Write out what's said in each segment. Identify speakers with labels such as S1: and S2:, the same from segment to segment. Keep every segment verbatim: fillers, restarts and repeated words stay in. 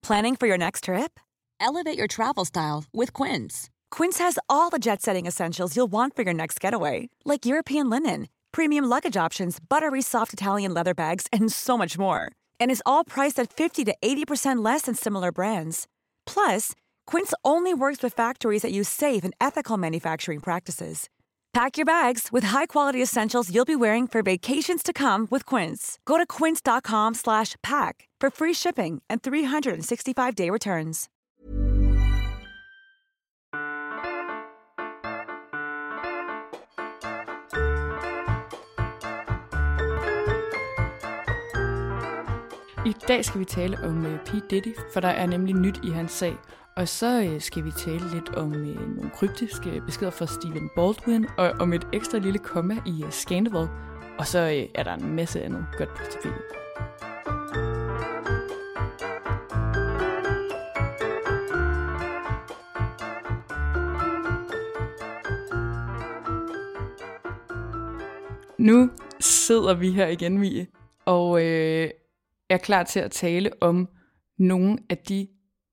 S1: Planning for your next trip?
S2: Elevate your travel style with Quince.
S1: Quince has all the jet-setting essentials you'll want for your next getaway, like European linen, premium luggage options, buttery soft Italian leather bags, and so much more. And is all priced at fifty to eighty percent less than similar brands. Plus, Quince only works with factories that use safe and ethical manufacturing practices. Pack your bags with high-quality essentials you'll be wearing for vacations to come with Quince. Go to quince.com slash pack for free shipping and three sixty-five day returns.
S3: I dag skal vi tale om uh, P. Diddy, for der er nemlig nyt i hans sag. Og så uh, skal vi tale lidt om uh, nogle kryptiske beskeder fra Stephen Baldwin, og om et ekstra lille komma i uh, Scandival. Og så uh, er der en masse andet godt på tapetet. Nu sidder vi her igen, Mie, og øh, er klar til at tale om nogle af de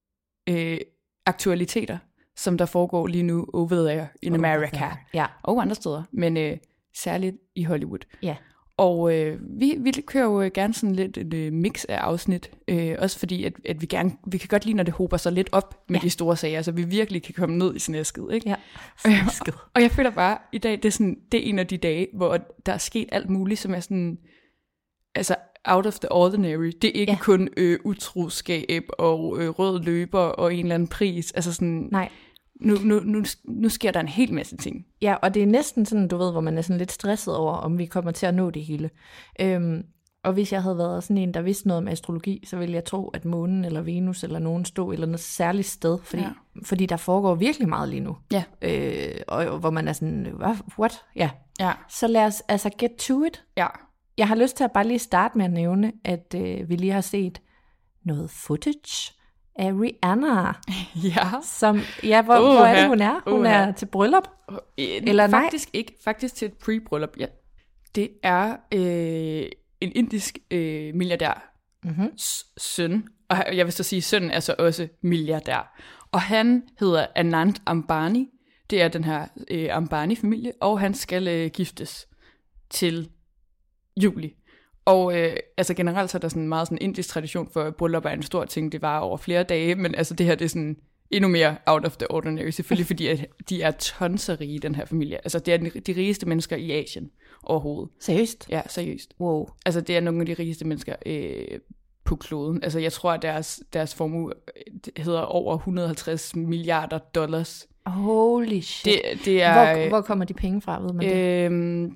S3: øh, aktualiteter, som der foregår lige nu over there in over America. There.
S4: Ja.
S3: Og andre steder, men øh, særligt i Hollywood.
S4: Ja.
S3: Og øh, vi, vi kører jo gerne sådan lidt et øh, mix af afsnit, øh, også fordi at, at vi gerne vi kan godt lide, når det hober sig lidt op med ja. de store sager, så vi virkelig kan komme ned i snæsket, ikke?
S4: Ja. Snæsket.
S3: Og, og jeg føler bare, i dag det er sådan det er en af de dage, hvor der er sket alt muligt, som er sådan altså out of the ordinary. Det er ikke ja. kun øh, utroskab og øh, rød løber og en eller anden pris, altså sådan.
S4: Nej.
S3: Nu, nu, nu, nu sker der en hel masse ting.
S4: Ja, og det er næsten sådan, du ved, hvor man er sådan lidt stresset over, om vi kommer til at nå det hele. Øhm, og hvis jeg havde været sådan en, der vidste noget om astrologi, så ville jeg tro, at månen eller Venus eller nogen stod et eller andet særligt sted, fordi, ja. fordi der foregår virkelig meget lige nu.
S3: Ja.
S4: Øh, og, og hvor man er sådan, what? Ja.
S3: ja.
S4: Så lad os altså get to it.
S3: Ja.
S4: Jeg har lyst til at bare lige starte med at nævne, at øh, vi lige har set noget footage af Rihanna.
S3: Ja.
S4: Som, ja, hvor, uh, hvor er det, hun er? Hun uh, er til bryllup?
S3: Uh,
S4: Eller
S3: faktisk
S4: nej?
S3: ikke. Faktisk til et pre-bryllup, ja. Det er øh, en indisk øh, milliardær
S4: mm-hmm.
S3: søn. Og jeg vil så sige, sønnen er så også milliardær. Og han hedder Anand Ambani. Det er den her øh, Ambani-familie. Og han skal øh, giftes til juli. Og øh, altså generelt så er der sådan meget sådan indisk tradition for, at bryllup er en stor ting, det var over flere dage, men altså det her, det er sådan endnu mere out of the ordinary, selvfølgelig fordi, at de er tonserige i den her familie. Altså det er de rigeste mennesker i Asien overhovedet.
S4: Seriøst?
S3: Ja, seriøst.
S4: Wow.
S3: Altså det er nogle af de rigeste mennesker øh, på kloden. Altså jeg tror, at deres, deres formue hedder over et hundrede og halvtreds milliarder dollars.
S4: Holy shit.
S3: Det, det er,
S4: hvor, hvor kommer de penge fra, ved man det?
S3: Øh,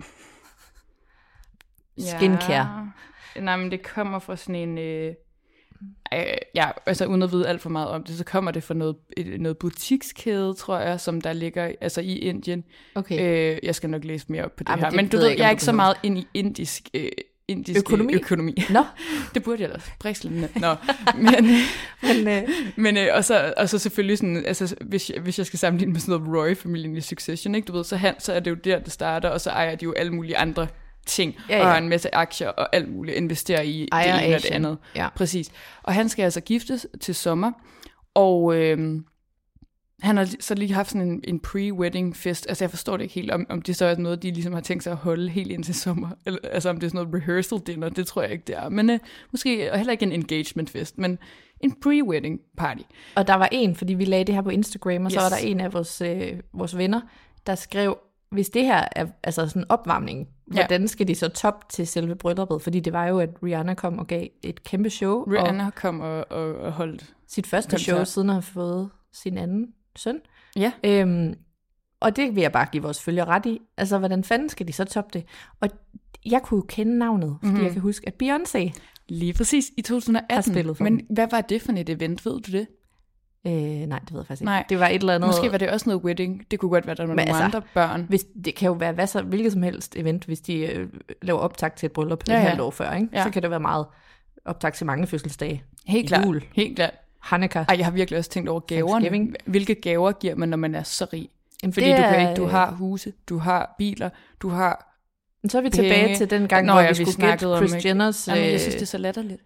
S4: Skincare.
S3: Ja, nej, men det kommer fra sådan en, øh, øh, ja, altså uden at vide alt for meget om det, så kommer det fra noget, noget butikskæde, tror jeg, som der ligger altså i Indien.
S4: Okay.
S3: Øh, jeg skal nok læse mere op på det
S4: Jamen,
S3: her,
S4: det
S3: men du
S4: ved
S3: ved,
S4: jeg,
S3: jeg er
S4: ikke,
S3: ikke så meget ind i indisk, øh, indisk
S4: økonomi.
S3: økonomi.
S4: Nå.
S3: Det burde jeg da bræksle. Nå, men,
S4: men, øh.
S3: men øh, og, så, og så selvfølgelig sådan, altså hvis jeg, hvis jeg skal sammenligne med sådan noget Roy-familien i Succession, ikke, du ved, så, han, så er det jo der, det starter, og så ejer de jo alle mulige andre ting, ja, ja. og har en masse aktier og alt muligt, investerer i
S4: Ejer
S3: det ene og det andet.
S4: Ja.
S3: Præcis. Og han skal altså giftes til sommer, og øh, han har så lige haft sådan en, en pre-wedding fest. Altså jeg forstår det ikke helt, om, om det så er noget, de ligesom har tænkt sig at holde helt indtil sommer. Eller, altså om det er sådan noget rehearsal dinner, det tror jeg ikke, det er. Men øh, måske heller ikke en engagement fest, men en pre-wedding party.
S4: Og der var en, fordi vi lagde det her på Instagram, og yes. så var der en af vores, øh, vores venner, der skrev, hvis det her er altså sådan en opvarmning, hvordan skal de så top til selve brylluppet? Fordi det var jo, at Rihanna kom og gav et kæmpe show.
S3: Rihanna og kom og, og, og holdt
S4: sit første koncert. Show, siden at have fået sin anden søn.
S3: Ja.
S4: Øhm, og det vil jeg bare give vores følgere ret i. Altså, hvordan fanden skal de så toppe det? Og jeg kunne jo kende navnet, fordi mm-hmm. jeg kan huske, at Beyoncé
S3: lige præcis i to tusind og atten
S4: har spillet for
S3: Men
S4: dem.
S3: hvad var det for et event, ved du det?
S4: Øh, nej, det ved jeg faktisk ikke.
S3: Nej.
S4: Det var et eller andet.
S3: Måske var det også noget wedding. Det kunne godt være, der var nogle altså, andre børn.
S4: Hvis, det kan jo være hvad så, hvilket som helst event, hvis de øh, laver optag til et bryllup ja, ja. et halvt år før. Ikke? Ja. Så kan det være meget optag til mange fødselsdage.
S3: Helt klart.
S4: Jul.
S3: Helt klart.
S4: Hanukkah.
S3: Ej, jeg har virkelig også tænkt over gaverne. Hvilke gaver giver man, når man er så rig?
S4: Jamen,
S3: fordi du, kan ikke, du har huse, du har biler, du har
S4: så er vi
S3: penge.
S4: Tilbage til den gang, Nå, hvor ja, vi skulle gætte Kris Jenners.
S3: Jamen, jeg synes, det er så latterligt.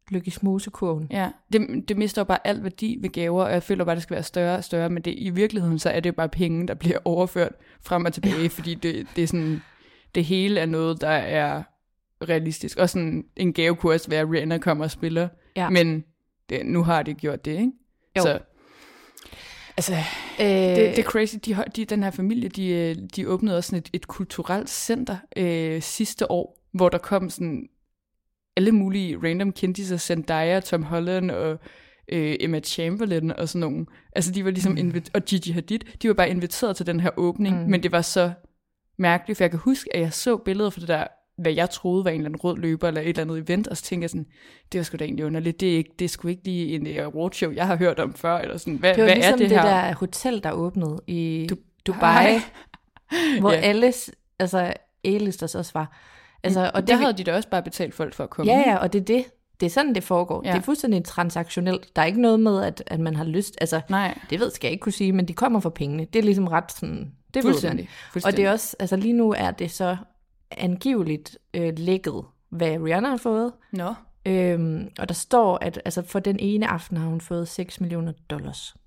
S4: Lykkes Mosekurven.
S3: Ja, det, det mister jo bare alt værdi ved gaver, og jeg føler bare, det skal være større og større, men det, i virkeligheden så er det jo bare penge, der bliver overført frem og tilbage, ja. fordi det, det er sådan, det hele er noget, der er realistisk. Og sådan en gave kunne også være, at Rihanna kommer og spiller, ja. men det, nu har de gjort det, ikke?
S4: Jo.
S3: Så, altså, øh, det, det er crazy. De, de, den her familie, de, de åbnede også sådan et, et kulturelt center øh, sidste år, hvor der kom sådan alle mulige random kendiser, Zendaya, Tom Holland og øh, Emma Chamberlain og sådan nogle. Altså de var ligesom mm. inviteret, og Gigi Hadid, de var bare inviteret til den her åbning, mm. men det var så mærkeligt, for jeg kan huske, at jeg så billeder fra det der, hvad jeg troede var en eller anden rød løber eller et eller andet event, og så tænkte jeg sådan, det var sgu da egentlig underligt, det er, ikke, det er sgu ikke lige en uh, awardshow, jeg har hørt om før, eller sådan, hvad,
S4: det var
S3: hvad
S4: ligesom
S3: er det,
S4: det
S3: her?
S4: der hotel, der åbnede i
S3: du,
S4: Dubai, hvor
S3: ja.
S4: alle, altså A-listers også var. Altså,
S3: og der havde de da også bare betalt folk for at komme.
S4: Ja, ja, og det er det. Det er sådan, det foregår. Ja. Det er fuldstændig transaktionelt. Der er ikke noget med, at, at man har lyst. Altså,
S3: nej.
S4: Det ved skal jeg ikke kunne sige, men de kommer for pengene. Det er ligesom ret sådan, det
S3: fuldstændig,
S4: fuldstændig. Og det er også, altså lige nu er det så angiveligt øh, lækket, hvad Rihanna har fået.
S3: Nå.
S4: Øhm, og der står, at altså, for den ene aften har hun fået seks millioner dollars.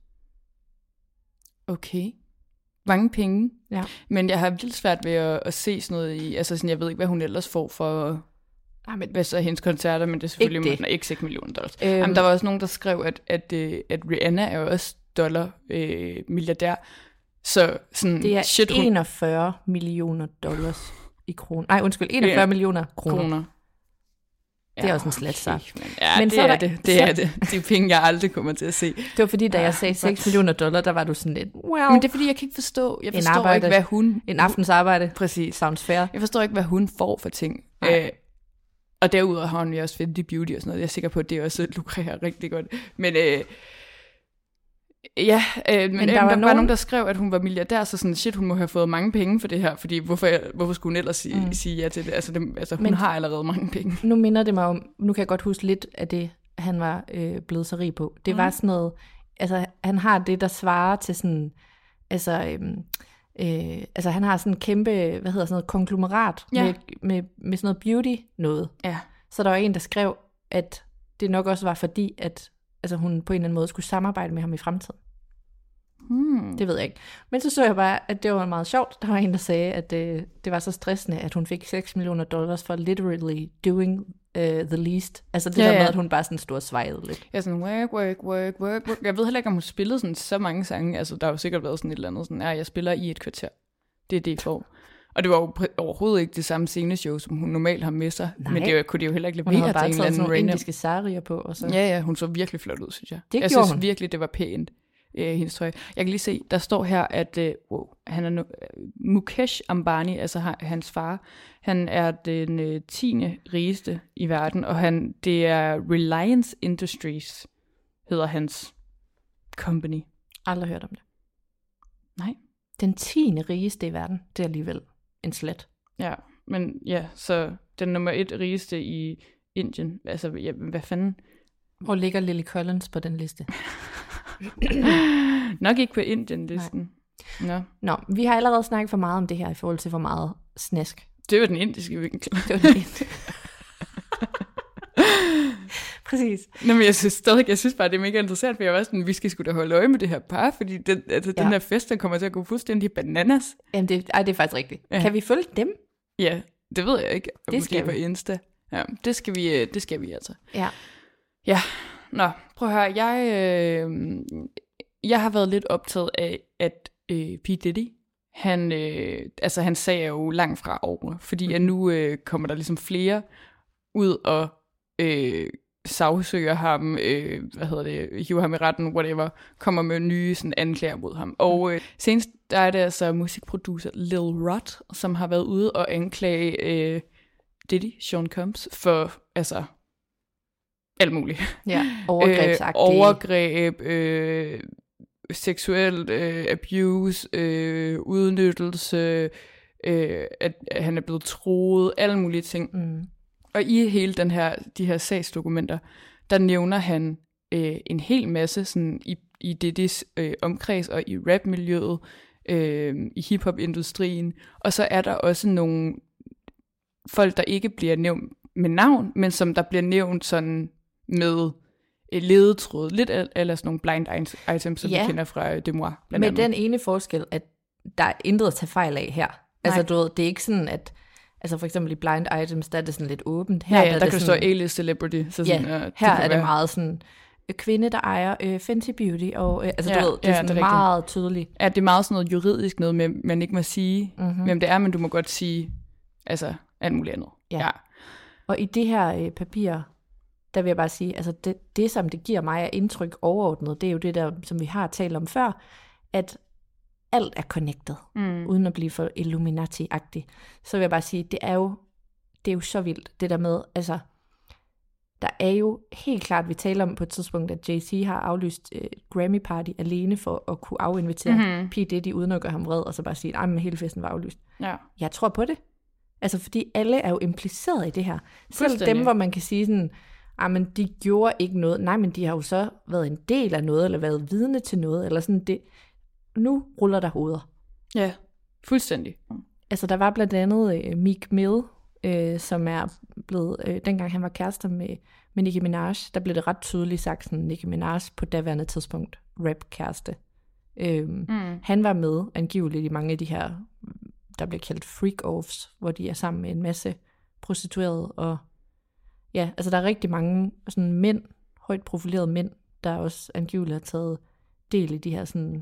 S3: Okay. Mange penge.
S4: Ja.
S3: Men jeg har vildt svært ved at, at se sådan noget i, altså sådan, jeg ved ikke, hvad hun ellers får for, nej, men, hvad så er hendes koncerter, men det er selvfølgelig ikke, det. ikke seks millioner dollars. Øhm. Jamen, der var også nogen, der skrev, at, at, at Rihanna er jo også dollar øh, milliardær. Så sådan,
S4: det er
S3: shit, hun...
S4: enogfyrre millioner dollars i kroner. Nej, undskyld, enogfyrre ja. millioner kroner. kroner. Det er ja, også en slat så.
S3: Ja, men det så er der, det. Det så... er det. Det er penge, jeg aldrig kommer til at se.
S4: Det var fordi, da jeg sagde seks millioner dollar, der var du sådan lidt, wow.
S3: Men det er fordi, jeg kan ikke forstå, jeg forstår arbejde, ikke, hvad hun...
S4: En aftens arbejde.
S3: Præcis.
S4: Sounds fair.
S3: Jeg forstår ikke, hvad hun får for ting. Øh, og derudover har hun jo også Fenty Beauty og sådan noget. Jeg er sikker på, at det også lukrerer rigtig godt. Men... Øh, Ja, øh, men, men der, øh, var, der nogen... var nogen, der skrev, at hun var milliardær, så sådan, shit, hun må have fået mange penge for det her, fordi hvorfor, hvorfor skulle hun ellers sige, mm. sige ja til det? Altså, det, altså hun men, har allerede mange penge.
S4: Nu minder det mig om, nu kan jeg godt huske lidt af det, han var øh, blevet så rig på. Det mm. var sådan noget, altså han har det, der svarer til sådan, altså, øh, øh, altså han har sådan en kæmpe, hvad hedder sådan noget, konglomerat ja. med, med, med sådan noget beauty noget.
S3: Ja.
S4: Så der var en, der skrev, at det nok også var fordi, at altså hun på en eller anden måde skulle samarbejde med ham i fremtiden. Hmm. Det ved jeg ikke. Men så så jeg bare, at det var meget sjovt. Der var en, der sagde, at det, det var så stressende, at hun fik seks millioner dollars for literally doing uh, the least. Altså det ja, der med, ja. At hun bare sådan stod og svejede lidt.
S3: Ja, sådan work, work, work, work, work. Jeg ved heller ikke, om hun spillede sådan så mange sange. Altså der har jo sikkert været sådan et eller andet sådan, ja, jeg spiller i et kvarter. Det er det, jeg får. Og det var jo overhovedet ikke det samme sceneshow, som hun normalt har med sig. Nej. Men det kunne det jo heller ikke levere til en eller anden random. Hun havde bare taget sådan nogle indiske sarier på. Og så... Ja, ja, hun så virkelig flot ud, synes jeg.
S4: Det
S3: jeg
S4: gjorde
S3: synes
S4: hun.
S3: virkelig, det var pænt, øh, hendes tøj. Jeg kan lige se, der står her, at øh, wow, han er no- Mukesh Ambani, altså hans far, han er den øh, tiende rigeste i verden, og han det er Reliance Industries, hedder hans company.
S4: Aldrig hørt om det.
S3: Nej.
S4: Den tiende rigeste i verden, det er alligevel en slat.
S3: Ja, men ja, så den nummer et rigeste i Indien, altså ja, hvad fanden?
S4: Hvor ligger Lily Collins på den liste?
S3: Nok ikke på Indien-listen. Nå.
S4: Nå, vi har allerede snakket for meget om det her i forhold til for meget snask.
S3: Det var den indiske vinkel.
S4: Det var den indiske. Præcis.
S3: Nå, men jeg synes stadig, jeg synes bare, det er mega interessant, for jeg var sådan, vi skal sgu da holde øje med det her par, fordi den, altså, ja. den her fest, den kommer til at gå fuldstændig bananas.
S4: Jamen, det, ej, det er faktisk rigtigt. Ja. Kan vi følge dem?
S3: Ja, det ved jeg ikke.
S4: Det skal vi.
S3: På Insta. Ja, det skal vi, det skal vi altså.
S4: Ja.
S3: Ja, nå, prøv at høre, jeg, øh, jeg har været lidt optaget af, at øh, P. Diddy, han, øh, altså hans sag er jo langt fra over, fordi mm. at nu øh, kommer der ligesom flere ud og øh, sagsøger ham, øh, hvad hedder det, hiver ham i retten, whatever, kommer med nye sådan, anklager mod ham. Og øh, senest der er det altså musikproducer Lil Rod, som har været ude og anklage øh, Diddy, Sean Combs, for altså alt muligt.
S4: Ja, overgrebsagtigt.
S3: Øh, overgreb, øh, seksuel øh, abuse, øh, udnyttelse, øh, at, at han er blevet truet, alle mulige ting. Mm. Og i hele den her, de her sagsdokumenter, der nævner han øh, en hel masse sådan, i, i Diddys øh, omkreds og i rapmiljøet, øh, i hiphop-industrien. Og så er der også nogle folk, der ikke bliver nævnt med navn, men som der bliver nævnt sådan med øh, ledetråd, lidt eller sådan nogle blind items, som ja. vi kender fra øh, Demois.
S4: Med andet. Den ene forskel, at der er intet at tage fejl af her. Nej. Altså du ved, det er ikke sådan, at altså for eksempel i blind items, der er det sådan lidt åbent. Her
S3: ja, ja,
S4: der,
S3: der
S4: det
S3: kan
S4: sådan,
S3: stå A-list celebrity. Så sådan,
S4: ja,
S3: øh,
S4: her
S3: det
S4: er det
S3: være.
S4: meget sådan, kvinde, der ejer øh, Fenty Beauty, og øh, altså
S3: ja,
S4: du ved, det er
S3: ja,
S4: sådan
S3: det er
S4: meget tydeligt.
S3: Ja, det er meget sådan noget juridisk noget, med, man ikke må sige,
S4: mm-hmm.
S3: hvem det er, men du må godt sige, altså alt muligt andet.
S4: Ja.
S3: ja.
S4: Og i det her øh, papir, der vil jeg bare sige, altså det, det, som det giver mig af indtryk overordnet, det er jo det der, som vi har talt om før, at alt er connected, mm. uden at blive for Illuminati-agtig. Så vil jeg bare sige, det er jo, det er jo så vildt, det der med, altså, der er jo helt klart, vi taler om på et tidspunkt, at Jay-Z har aflyst øh, Grammy-party alene for at kunne afinvitere mm-hmm. P. Diddy, uden at gøre ham vred, og så bare sige, at hele festen var aflyst.
S3: Ja.
S4: Jeg tror på det. Altså, fordi alle er jo impliceret i det her. Selv dem, hvor man kan sige sådan, ah, men de gjorde ikke noget. Nej, men de har jo så været en del af noget, eller været vidne til noget, eller sådan det. Nu ruller der hoveder.
S3: Ja, fuldstændig.
S4: Altså, der var blandt andet øh, Meek Mill, øh, som er blevet, øh, dengang han var kærester med, med Nicki Minaj, der blev det ret tydeligt sagt, sådan Nicki Minaj på daværende tidspunkt, rap-kæreste. Øh, mm. Han var med angiveligt i mange af de her, der bliver kaldt freak-offs, hvor de er sammen med en masse prostituerede, og ja, altså der er rigtig mange sådan mænd, højt profilerede mænd, der også angiveligt har taget del i de her sådan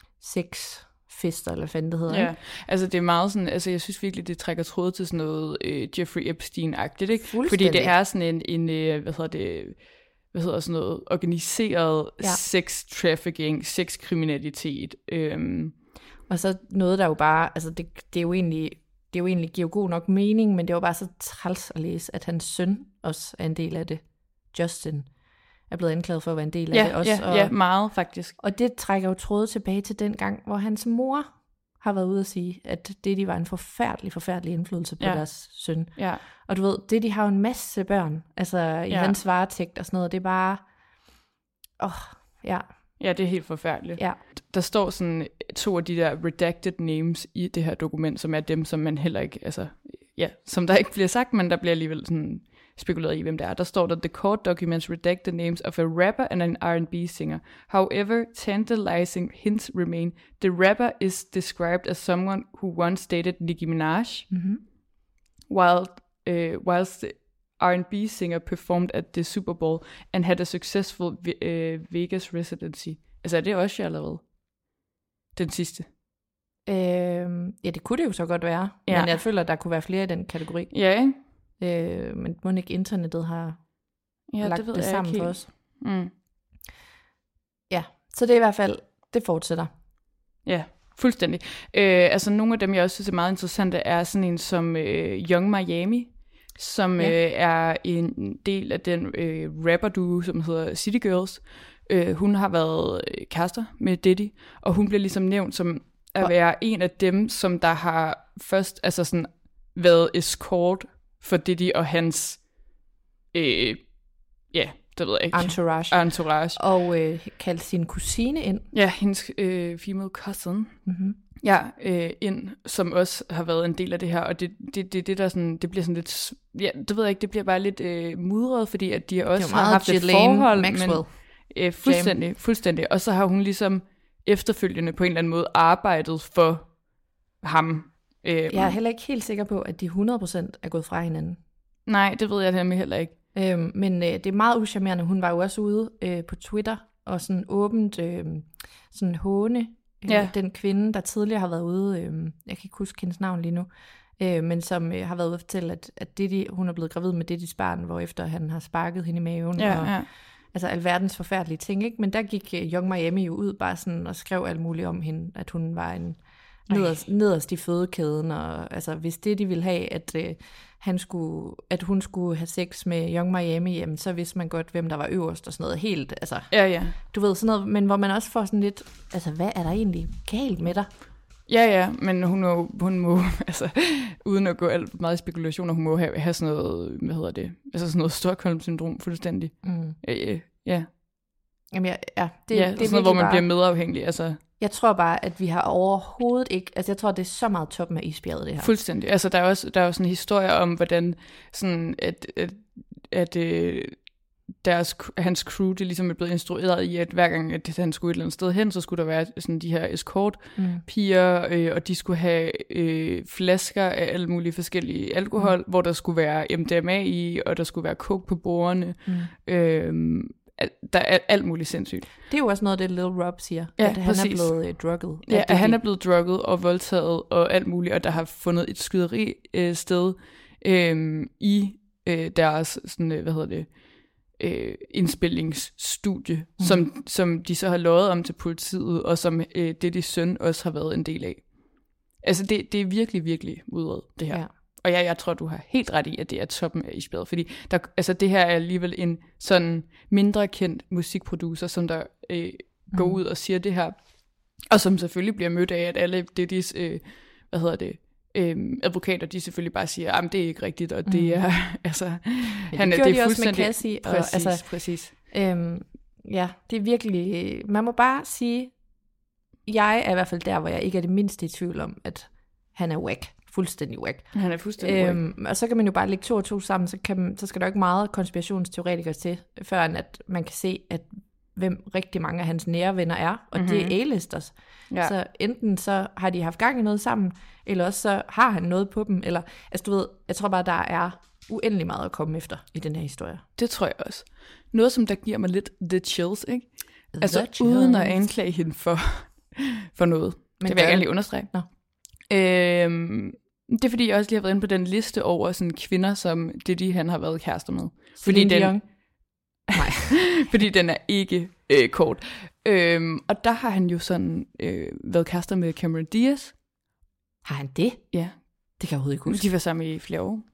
S4: sexfester, eller hvad fanden det hedder.
S3: Ja, ikke? Altså det er meget sådan, altså jeg synes virkelig, det trækker tråd til sådan noget øh, Jeffrey Epstein-agtigt, ikke? Fordi det er sådan en, en øh, hvad hedder det, hvad hedder sådan noget, organiseret ja. sex-trafficking, sex-kriminalitet. Øhm.
S4: Og så noget, der jo bare, altså det, det er jo egentlig, det er jo egentlig giver god nok mening, men det var bare så træls at læse, at hans søn også er en del af det. Justin er blevet anklaget for at være en del af
S3: ja,
S4: det også.
S3: Ja,
S4: og,
S3: ja, meget faktisk.
S4: Og det trækker jo tråde tilbage til den gang, hvor hans mor har været ude at sige, at Diddy var en forfærdelig, forfærdelig indflydelse på ja. deres søn.
S3: Ja.
S4: Og du ved, Diddy har jo en masse børn, altså i ja. hans varetægt og sådan noget. Det er bare, åh, oh, ja.
S3: Ja, det er helt forfærdeligt.
S4: Ja.
S3: Der står sådan to af de der redacted names i det her dokument, som er dem, som man heller ikke, altså, ja, som der ikke bliver sagt, men der bliver alligevel sådan spekuleret i, hvem det er. Der står der, the court documents redacted names of a rapper and an R and B singer. However, tantalizing hints remain. The rapper is described as someone who once dated Nicki Minaj,
S4: mm-hmm.
S3: while, uh, whilst the R and B singer performed at the Super Bowl and had a successful uh, Vegas residency. Altså er det også allerede? Den sidste.
S4: Øhm, ja, det kunne det jo så godt være. Ja. Men jeg føler, at der kunne være flere i den kategori.
S3: Ja, ikke?
S4: Øh, men må ikke internettet har ja, lagt det, det sammen for os.
S3: Mm.
S4: Ja, så det er i hvert fald, det fortsætter.
S3: Ja, fuldstændig. Øh, altså nogle af dem, jeg også synes er meget interessante, er sådan en som øh, Young Miami, som ja. øh, er en del af den øh, rapper-duo, som hedder City Girls. Øh, hun har været kærester med Diddy, og hun bliver ligesom nævnt som at være en af dem, som der har først altså sådan været escort for Diddy og hans, øh, ja, det ved jeg ikke.
S4: Entourage.
S3: Entourage.
S4: Og øh, kaldte sin kusine ind.
S3: Ja, hendes øh, female cousin.
S4: Mm-hmm.
S3: Ja, øh, ind, som også har været en del af det her, og det, det, det, det der sådan, det bliver sådan lidt, ja, det ved jeg ikke, det bliver bare lidt øh, mudret, fordi at de også har haft et forhold,
S4: Maxwell.
S3: men øh, fuldstændig, fuldstændig, og så har hun ligesom efterfølgende på en eller anden måde arbejdet for ham. Øh,
S4: jeg er heller ikke helt sikker på, at de hundrede procent er gået fra hinanden.
S3: Nej, det ved jeg nemlig heller ikke.
S4: Øhm, men øh, det er meget uschammerende. Hun var jo også ude øh, på Twitter og sådan åbent øh, sådan håne øh, ja. den kvinde, der tidligere har været ude, øh, jeg kan ikke huske hendes navn lige nu, øh, men som øh, har været ude at fortælle, at, at Diddy, hun er blevet gravid med Diddys barn, hvorefter han har sparket hende i maven.
S3: Ja,
S4: og,
S3: ja.
S4: Altså alverdens forfærdelige ting, ikke? Men der gik uh, Young Miami jo ud bare sådan og skrev alt muligt om hende, at hun var en nederst, nederst i fødekæden, og altså hvis det de ville have, at uh, han skulle, at hun skulle have sex med Young Miami, jamen så vidste man godt, hvem der var øverst og sådan noget helt, altså.
S3: Ja, ja.
S4: Du ved sådan noget, men hvor man også får sådan lidt, altså hvad er der egentlig galt med dig?
S3: Ja, ja, men hun må, hun må altså, uden at gå alt for meget i spekulationer, hun må have, have sådan noget, hvad hedder det, altså sådan noget Stockholm-syndrom fuldstændig.
S4: Mm.
S3: Ja, ja.
S4: Jamen ja, ja det,
S3: ja,
S4: det er
S3: sådan noget, hvor man
S4: bare,
S3: bliver medafhængig, altså.
S4: Jeg tror bare, at vi har overhovedet ikke, altså jeg tror, det er så meget toppen af isbjerget, det her.
S3: Fuldstændig, altså der er også, der er jo sådan en historie om, hvordan sådan, at, at, at øh, deres, hans crew, det ligesom er blevet instrueret i, at hver gang, at han skulle et eller andet sted hen, så skulle der være sådan de her escort-piger, mm. øh, og de skulle have øh, flasker af alle mulige forskellige alkohol, mm. hvor der skulle være M D M A i, og der skulle være coke på bordene. Mm. Øh, der er alt muligt sindssygt.
S4: Det er jo også noget, det Lil Rob siger,
S3: ja,
S4: at han
S3: præcis.
S4: er blevet uh, drugget.
S3: Ja, at han er blevet drugget og voldtaget og alt muligt, og der har fundet et skyderi øh, sted øh, i øh, deres, sådan, hvad hedder det, øh, indspillingsstudie, mm. som, som de så har lovet om til politiet, og som øh, det de søn også har været en del af. Altså det, det er virkelig, virkelig udredet, det her. Ja. Og ja, jeg tror, du har helt ret i, at det er toppen af isbjerget, fordi der, altså, det her er alligevel en sådan mindre kendt musikproducer, som der øh, går mm. ud og siger det her, og som selvfølgelig bliver mødt af, at alle Diddy's, øh, hvad hedder det, øh, advokater, de selvfølgelig bare siger, at det er ikke rigtigt, og det er, mm. altså,
S4: ja,
S3: han
S4: det
S3: er det
S4: de
S3: er
S4: fuldstændig,
S3: også med Cassie,
S4: og,
S3: præcis,
S4: altså,
S3: præcis.
S4: Øhm, ja, det er virkelig, man må bare sige, jeg er i hvert fald der, hvor jeg ikke er det mindste i tvivl om, at han er whack. Fuldstændig whack.
S3: Han er fuldstændig
S4: øhm,
S3: whack.
S4: Og så kan man jo bare lægge to og to sammen, så, kan man, så skal der jo ikke meget konspirationsteoretikere til, før at man kan se, at hvem rigtig mange af hans nære venner er, og mm-hmm. det er A-listers. Ja. Så enten så har de haft gang i noget sammen, eller også så har han noget på dem, eller, altså du ved, jeg tror bare, der er uendelig meget at komme efter i den her historie.
S3: Det tror jeg også. Noget, som der giver mig lidt the chills, ikke?
S4: The
S3: altså
S4: chills.
S3: Uden at anklage hende for, for noget. Men det vil jeg gerne lige understrege.
S4: Nå.
S3: Øhm, det er fordi, jeg også lige har været inde på den liste over sådan kvinder, som Diddy han har været kærester med. Fordi den,
S4: Nej.
S3: fordi den er ikke øh, kort. Øhm, og der har han jo sådan øh, været kærester med Cameron Diaz.
S4: Har han det?
S3: Ja.
S4: Det kan jeg overhovedet ikke huske.
S3: De var sammen i flere år.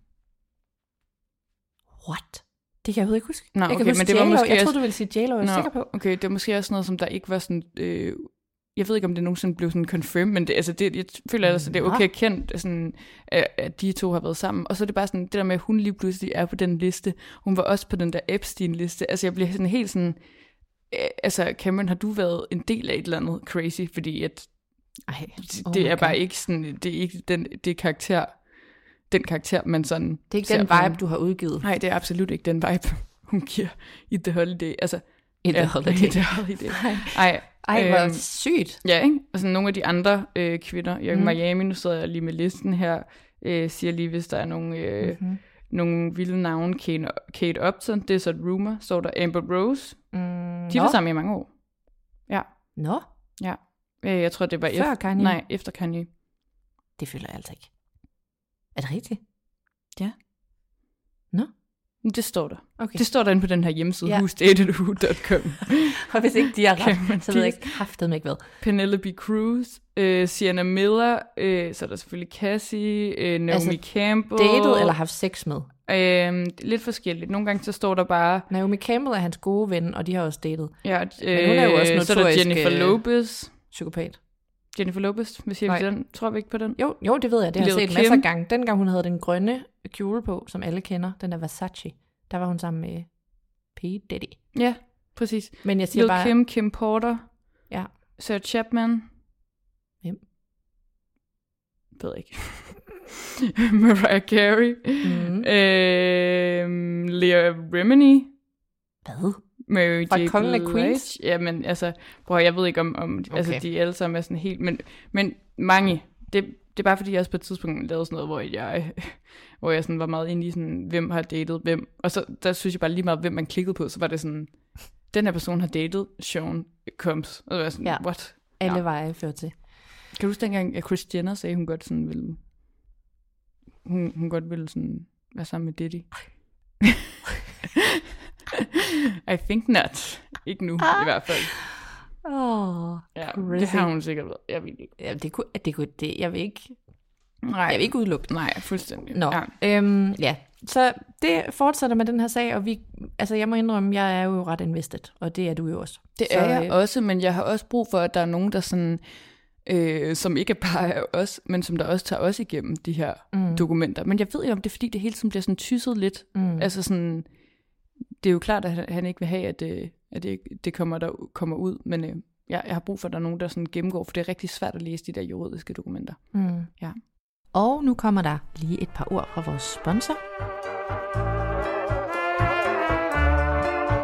S4: What? Det kan jeg overhovedet ikke huske.
S3: Nå,
S4: jeg
S3: okay,
S4: kan huske
S3: men det var måske
S4: jeg
S3: også...
S4: troede, du ville sige J-Lo, jeg er sikker på.
S3: Okay, det var måske også noget, som der ikke var sådan... Øh, jeg ved ikke, om det nogensinde blev sådan confirmed, men det, altså det, jeg føler altså, det er okay kendt, sådan, at de to har været sammen. Og så er det bare sådan, det der med, at hun lige pludselig er på den liste. Hun var også på den der Epstein-liste. Altså jeg bliver sådan helt sådan... Øh, altså Cameron, har du været en del af et eller andet crazy? Fordi at... Ej, det, det er bare ikke sådan... Det er ikke den det karakter... Den karakter, man sådan...
S4: Det er ikke den vibe, hun. Du har udgivet.
S3: Nej, det er absolut ikke den vibe, hun giver i The Holiday. Altså...
S4: I The
S3: ja,
S4: Holiday.
S3: I The Holiday.
S4: Ej. Ej, hvor øhm, sygt.
S3: Ja, ikke? Og sådan nogle af de andre øh, kvinder, jeg, mm. Miami, nu sidder jeg lige med listen her, øh, siger lige, hvis der er nogle, øh, mm-hmm. nogle vilde navne, Kate, Kate Upton, det er så et rumor, så der Amber Rose, mm, de var no. sammen i mange år. Ja.
S4: Nå?
S3: Ja. Øh, jeg tror, det var
S4: Før
S3: efter
S4: Kanye?
S3: Nej, efter Kanye.
S4: Det føler jeg altså ikke. Er det rigtigt?
S3: Ja.
S4: Nå?
S3: Det står der.
S4: Okay.
S3: Det står der inde på den her hjemmeside, ja. who's dated who dot com.
S4: Og hvis ikke de har ret, så ved jeg ikke kraftedeme ikke hvad.
S3: Penelope Cruz, øh, Sienna Miller, øh, så er der selvfølgelig Cassie, øh, Naomi altså, Campbell.
S4: Datet eller haft sex med?
S3: Øh, lidt forskelligt. Nogle gange så står der bare...
S4: Naomi Campbell er hans gode ven, og de har også datet.
S3: Ja, øh,
S4: men hun er jo også notorisk...
S3: Så er der Jennifer Lopez.
S4: Psykopat.
S3: Jennifer Lopez, hvad siger vi den? Tror vi ikke på den?
S4: Jo, jo, det ved jeg. Det har jeg set masser af gange. Dengang hun havde den grønne kjole på, som alle kender, den er Versace. Der var hun sammen med P. Diddy.
S3: Ja, præcis.
S4: Men jeg siger
S3: Lil
S4: bare...
S3: Kim, Kim Porter.
S4: Ja.
S3: Sarah Chapman.
S4: Hvem?
S3: Ved jeg ikke. Mariah Carey.
S4: Mm.
S3: Øh, Leah Remini.
S4: Hvad?
S3: Mary
S4: Fra
S3: J.
S4: Kongen af Queens?
S3: Jamen, altså, bror, jeg ved ikke om, om okay. altså, de alle sammen er sådan helt, men, men mange, det, det er bare fordi, jeg også på et tidspunkt lavede sådan noget, hvor jeg, hvor jeg sådan var meget inde i sådan, hvem har datet hvem, og så der synes jeg bare lige meget, hvem man klikkede på, så var det sådan, den her person har datet Sean Combs, og så var jeg sådan,
S4: ja.
S3: what?
S4: Alle
S3: ja.
S4: veje fører til.
S3: Kan du huske dengang, at Kris Jenner sagde, hun godt sådan ville, hun, hun godt ville sådan være sammen med Diddy? I think not. Ikke nu, ah. i hvert fald.
S4: Åh, oh,
S3: ja, det har hun sikkert været. Jeg ved ikke.
S4: Ja, det kunne, det kunne, det, jeg vil ikke,
S3: nej.
S4: Jeg vil ikke udelukke.
S3: Nej, fuldstændig.
S4: Nå,
S3: ja.
S4: Øhm, ja. Så det fortsætter med den her sag, og vi, altså jeg må indrømme, jeg er jo ret invested, og det er du jo også.
S3: Det
S4: så,
S3: er jeg også, men jeg har også brug for, at der er nogen, der sådan, øh, som ikke bare er os, men som der også tager os igennem de her mm. dokumenter. Men jeg ved jo, om det er, fordi det hele tiden bliver sådan tysset lidt. Mm. Altså sådan... Det er jo klart, at han ikke vil have, at det, at det, det kommer, der, kommer ud, men øh, jeg, jeg har brug for, at der er nogen, der sådan gennemgår, for det er rigtig svært at læse de der juridiske dokumenter.
S4: Mm.
S3: Ja.
S4: Og nu kommer der lige et par ord fra vores sponsor.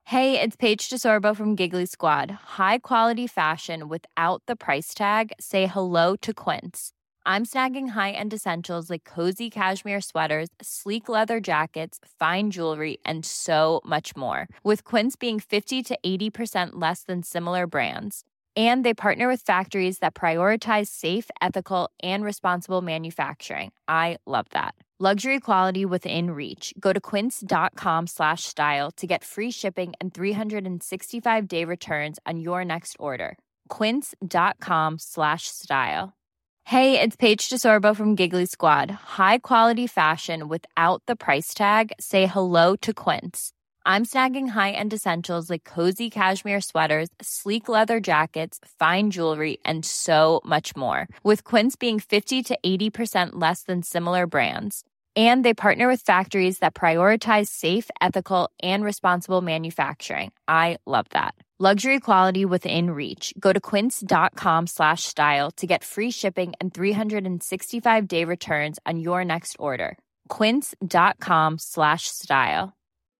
S5: Hey, it's Paige DeSorbo from Giggly Squad. High quality fashion without the price tag. Say hello to Quince. I'm snagging high-end essentials like cozy cashmere sweaters, sleek leather jackets, fine jewelry, and so much more. With Quince being fifty to eighty percent less than similar brands. And they partner with factories that prioritize safe, ethical, and responsible manufacturing. I love that. Luxury quality within reach. Go to quince.com slash style to get free shipping and three sixty-five day returns on your next order. Quince.com slash style. Hey, it's Paige DeSorbo from Giggly Squad. High quality fashion without the price tag. Say hello to Quince. I'm snagging high-end essentials like cozy cashmere sweaters, sleek leather jackets, fine jewelry, and so much more. With Quince being fifty to eighty percent less than similar brands. And they partner with factories that prioritize safe, ethical, and responsible manufacturing. I love that. Luxury quality within reach. Go to quince.com slash style to get free shipping and three sixty-five day returns on your next order. Quince.com slash style.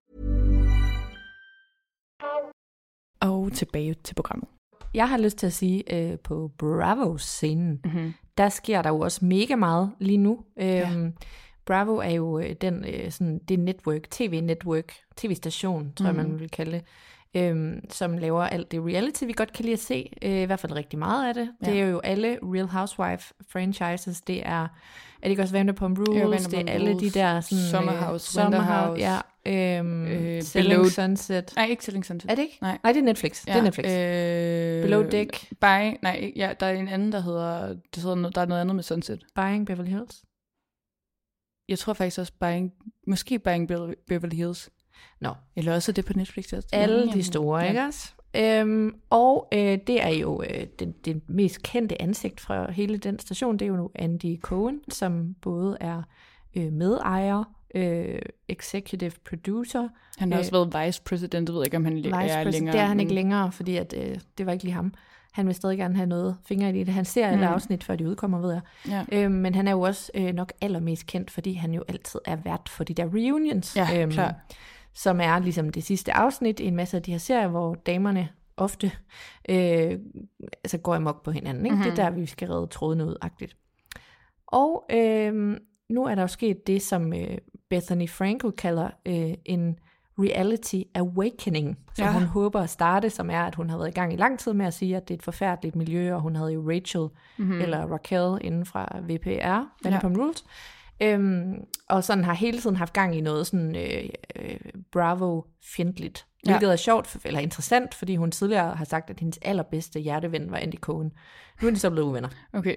S3: Og tilbage til programmet.
S4: Jeg har lyst til at sige, øh, på Bravo-scenen,
S3: Mm-hmm.
S4: der sker der jo også mega meget lige nu.
S3: Ja.
S4: Øhm, Bravo er jo øh, den, øh, sådan, det network, tv-network, tv-station, tror
S3: Mhm.
S4: jeg, man vil kalde det, øhm, som laver alt det reality, vi godt kan lide at se. Øh, I hvert fald rigtig meget af det.
S3: Ja.
S4: Det er jo alle Real Housewife-franchises. Det er, er det ikke også Vanderpump Rules?
S3: Jo,
S4: det
S3: Vanderpump
S4: er alle de
S3: Rules,
S4: der... Sådan,
S3: Summerhouse,
S4: øh,
S3: Winterhouse,
S4: ja. Øhm,
S3: øh,
S4: Selling
S3: Below-
S4: Sunset.
S3: Nej, ikke Selling Sunset.
S4: Er det ikke?
S3: Nej.
S4: Nej, det er Netflix.
S3: Ja,
S4: Det er Netflix.
S3: Øh,
S4: Below Deck.
S3: Buying, nej, ikke- ja, der er en anden, der hedder, det hedder noget, der er noget andet med Sunset.
S4: Buying Beverly Hills.
S3: Jeg tror faktisk også Buying, måske Buying Beverly- Beverly Hills.
S4: Nå.
S3: Eller også er det på Netflix. Også.
S4: Alle
S3: Jamen,
S4: de store,
S3: ja.
S4: ikke også? Øhm, og øh, det er jo øh, det, det mest kendte ansigt fra hele den station, det er jo nu Andy Cohen, som både er øh, medejer, øh, executive producer.
S3: Han har
S4: øh,
S3: også været vice president, jeg ved ikke, om han
S4: vice
S3: er
S4: president.
S3: længere.
S4: Det er han
S3: men-
S4: ikke længere, fordi at, øh, det var ikke lige ham. Han vil stadig gerne have noget fingre i det. Han ser alle
S3: Mm.
S4: afsnit, før de udkommer, ved jeg.
S3: Ja.
S4: Øhm, men han er jo også øh, nok allermest kendt, fordi han jo altid er vært for de der reunions.
S3: Ja, klart.
S4: Som er ligesom det sidste afsnit i en masse af de her serier, hvor damerne ofte øh, altså går amok på hinanden. Ikke?
S3: Mhm.
S4: Det er der, vi skal redde trådene ud-agtigt. Og øh, nu er der jo sket det, som øh, Bethany Frankel kalder øh, en reality awakening, som
S3: Ja.
S4: hun håber at starte, som er, at hun har været i gang i lang tid med at sige, at det er et forfærdeligt miljø, og hun havde jo Rachel
S3: Mm-hmm.
S4: eller Raquel inden fra V P R, Vanderpump Rules. Øhm, og sådan har hele tiden haft gang i noget sådan øh, øh, Bravo-fjendtligt.
S3: Ja.
S4: Hvilket er sjovt, eller interessant, fordi hun tidligere har sagt, at hendes allerbedste hjerteven var Andy Cohen. Nu er de så blevet uvenner.
S3: Okay.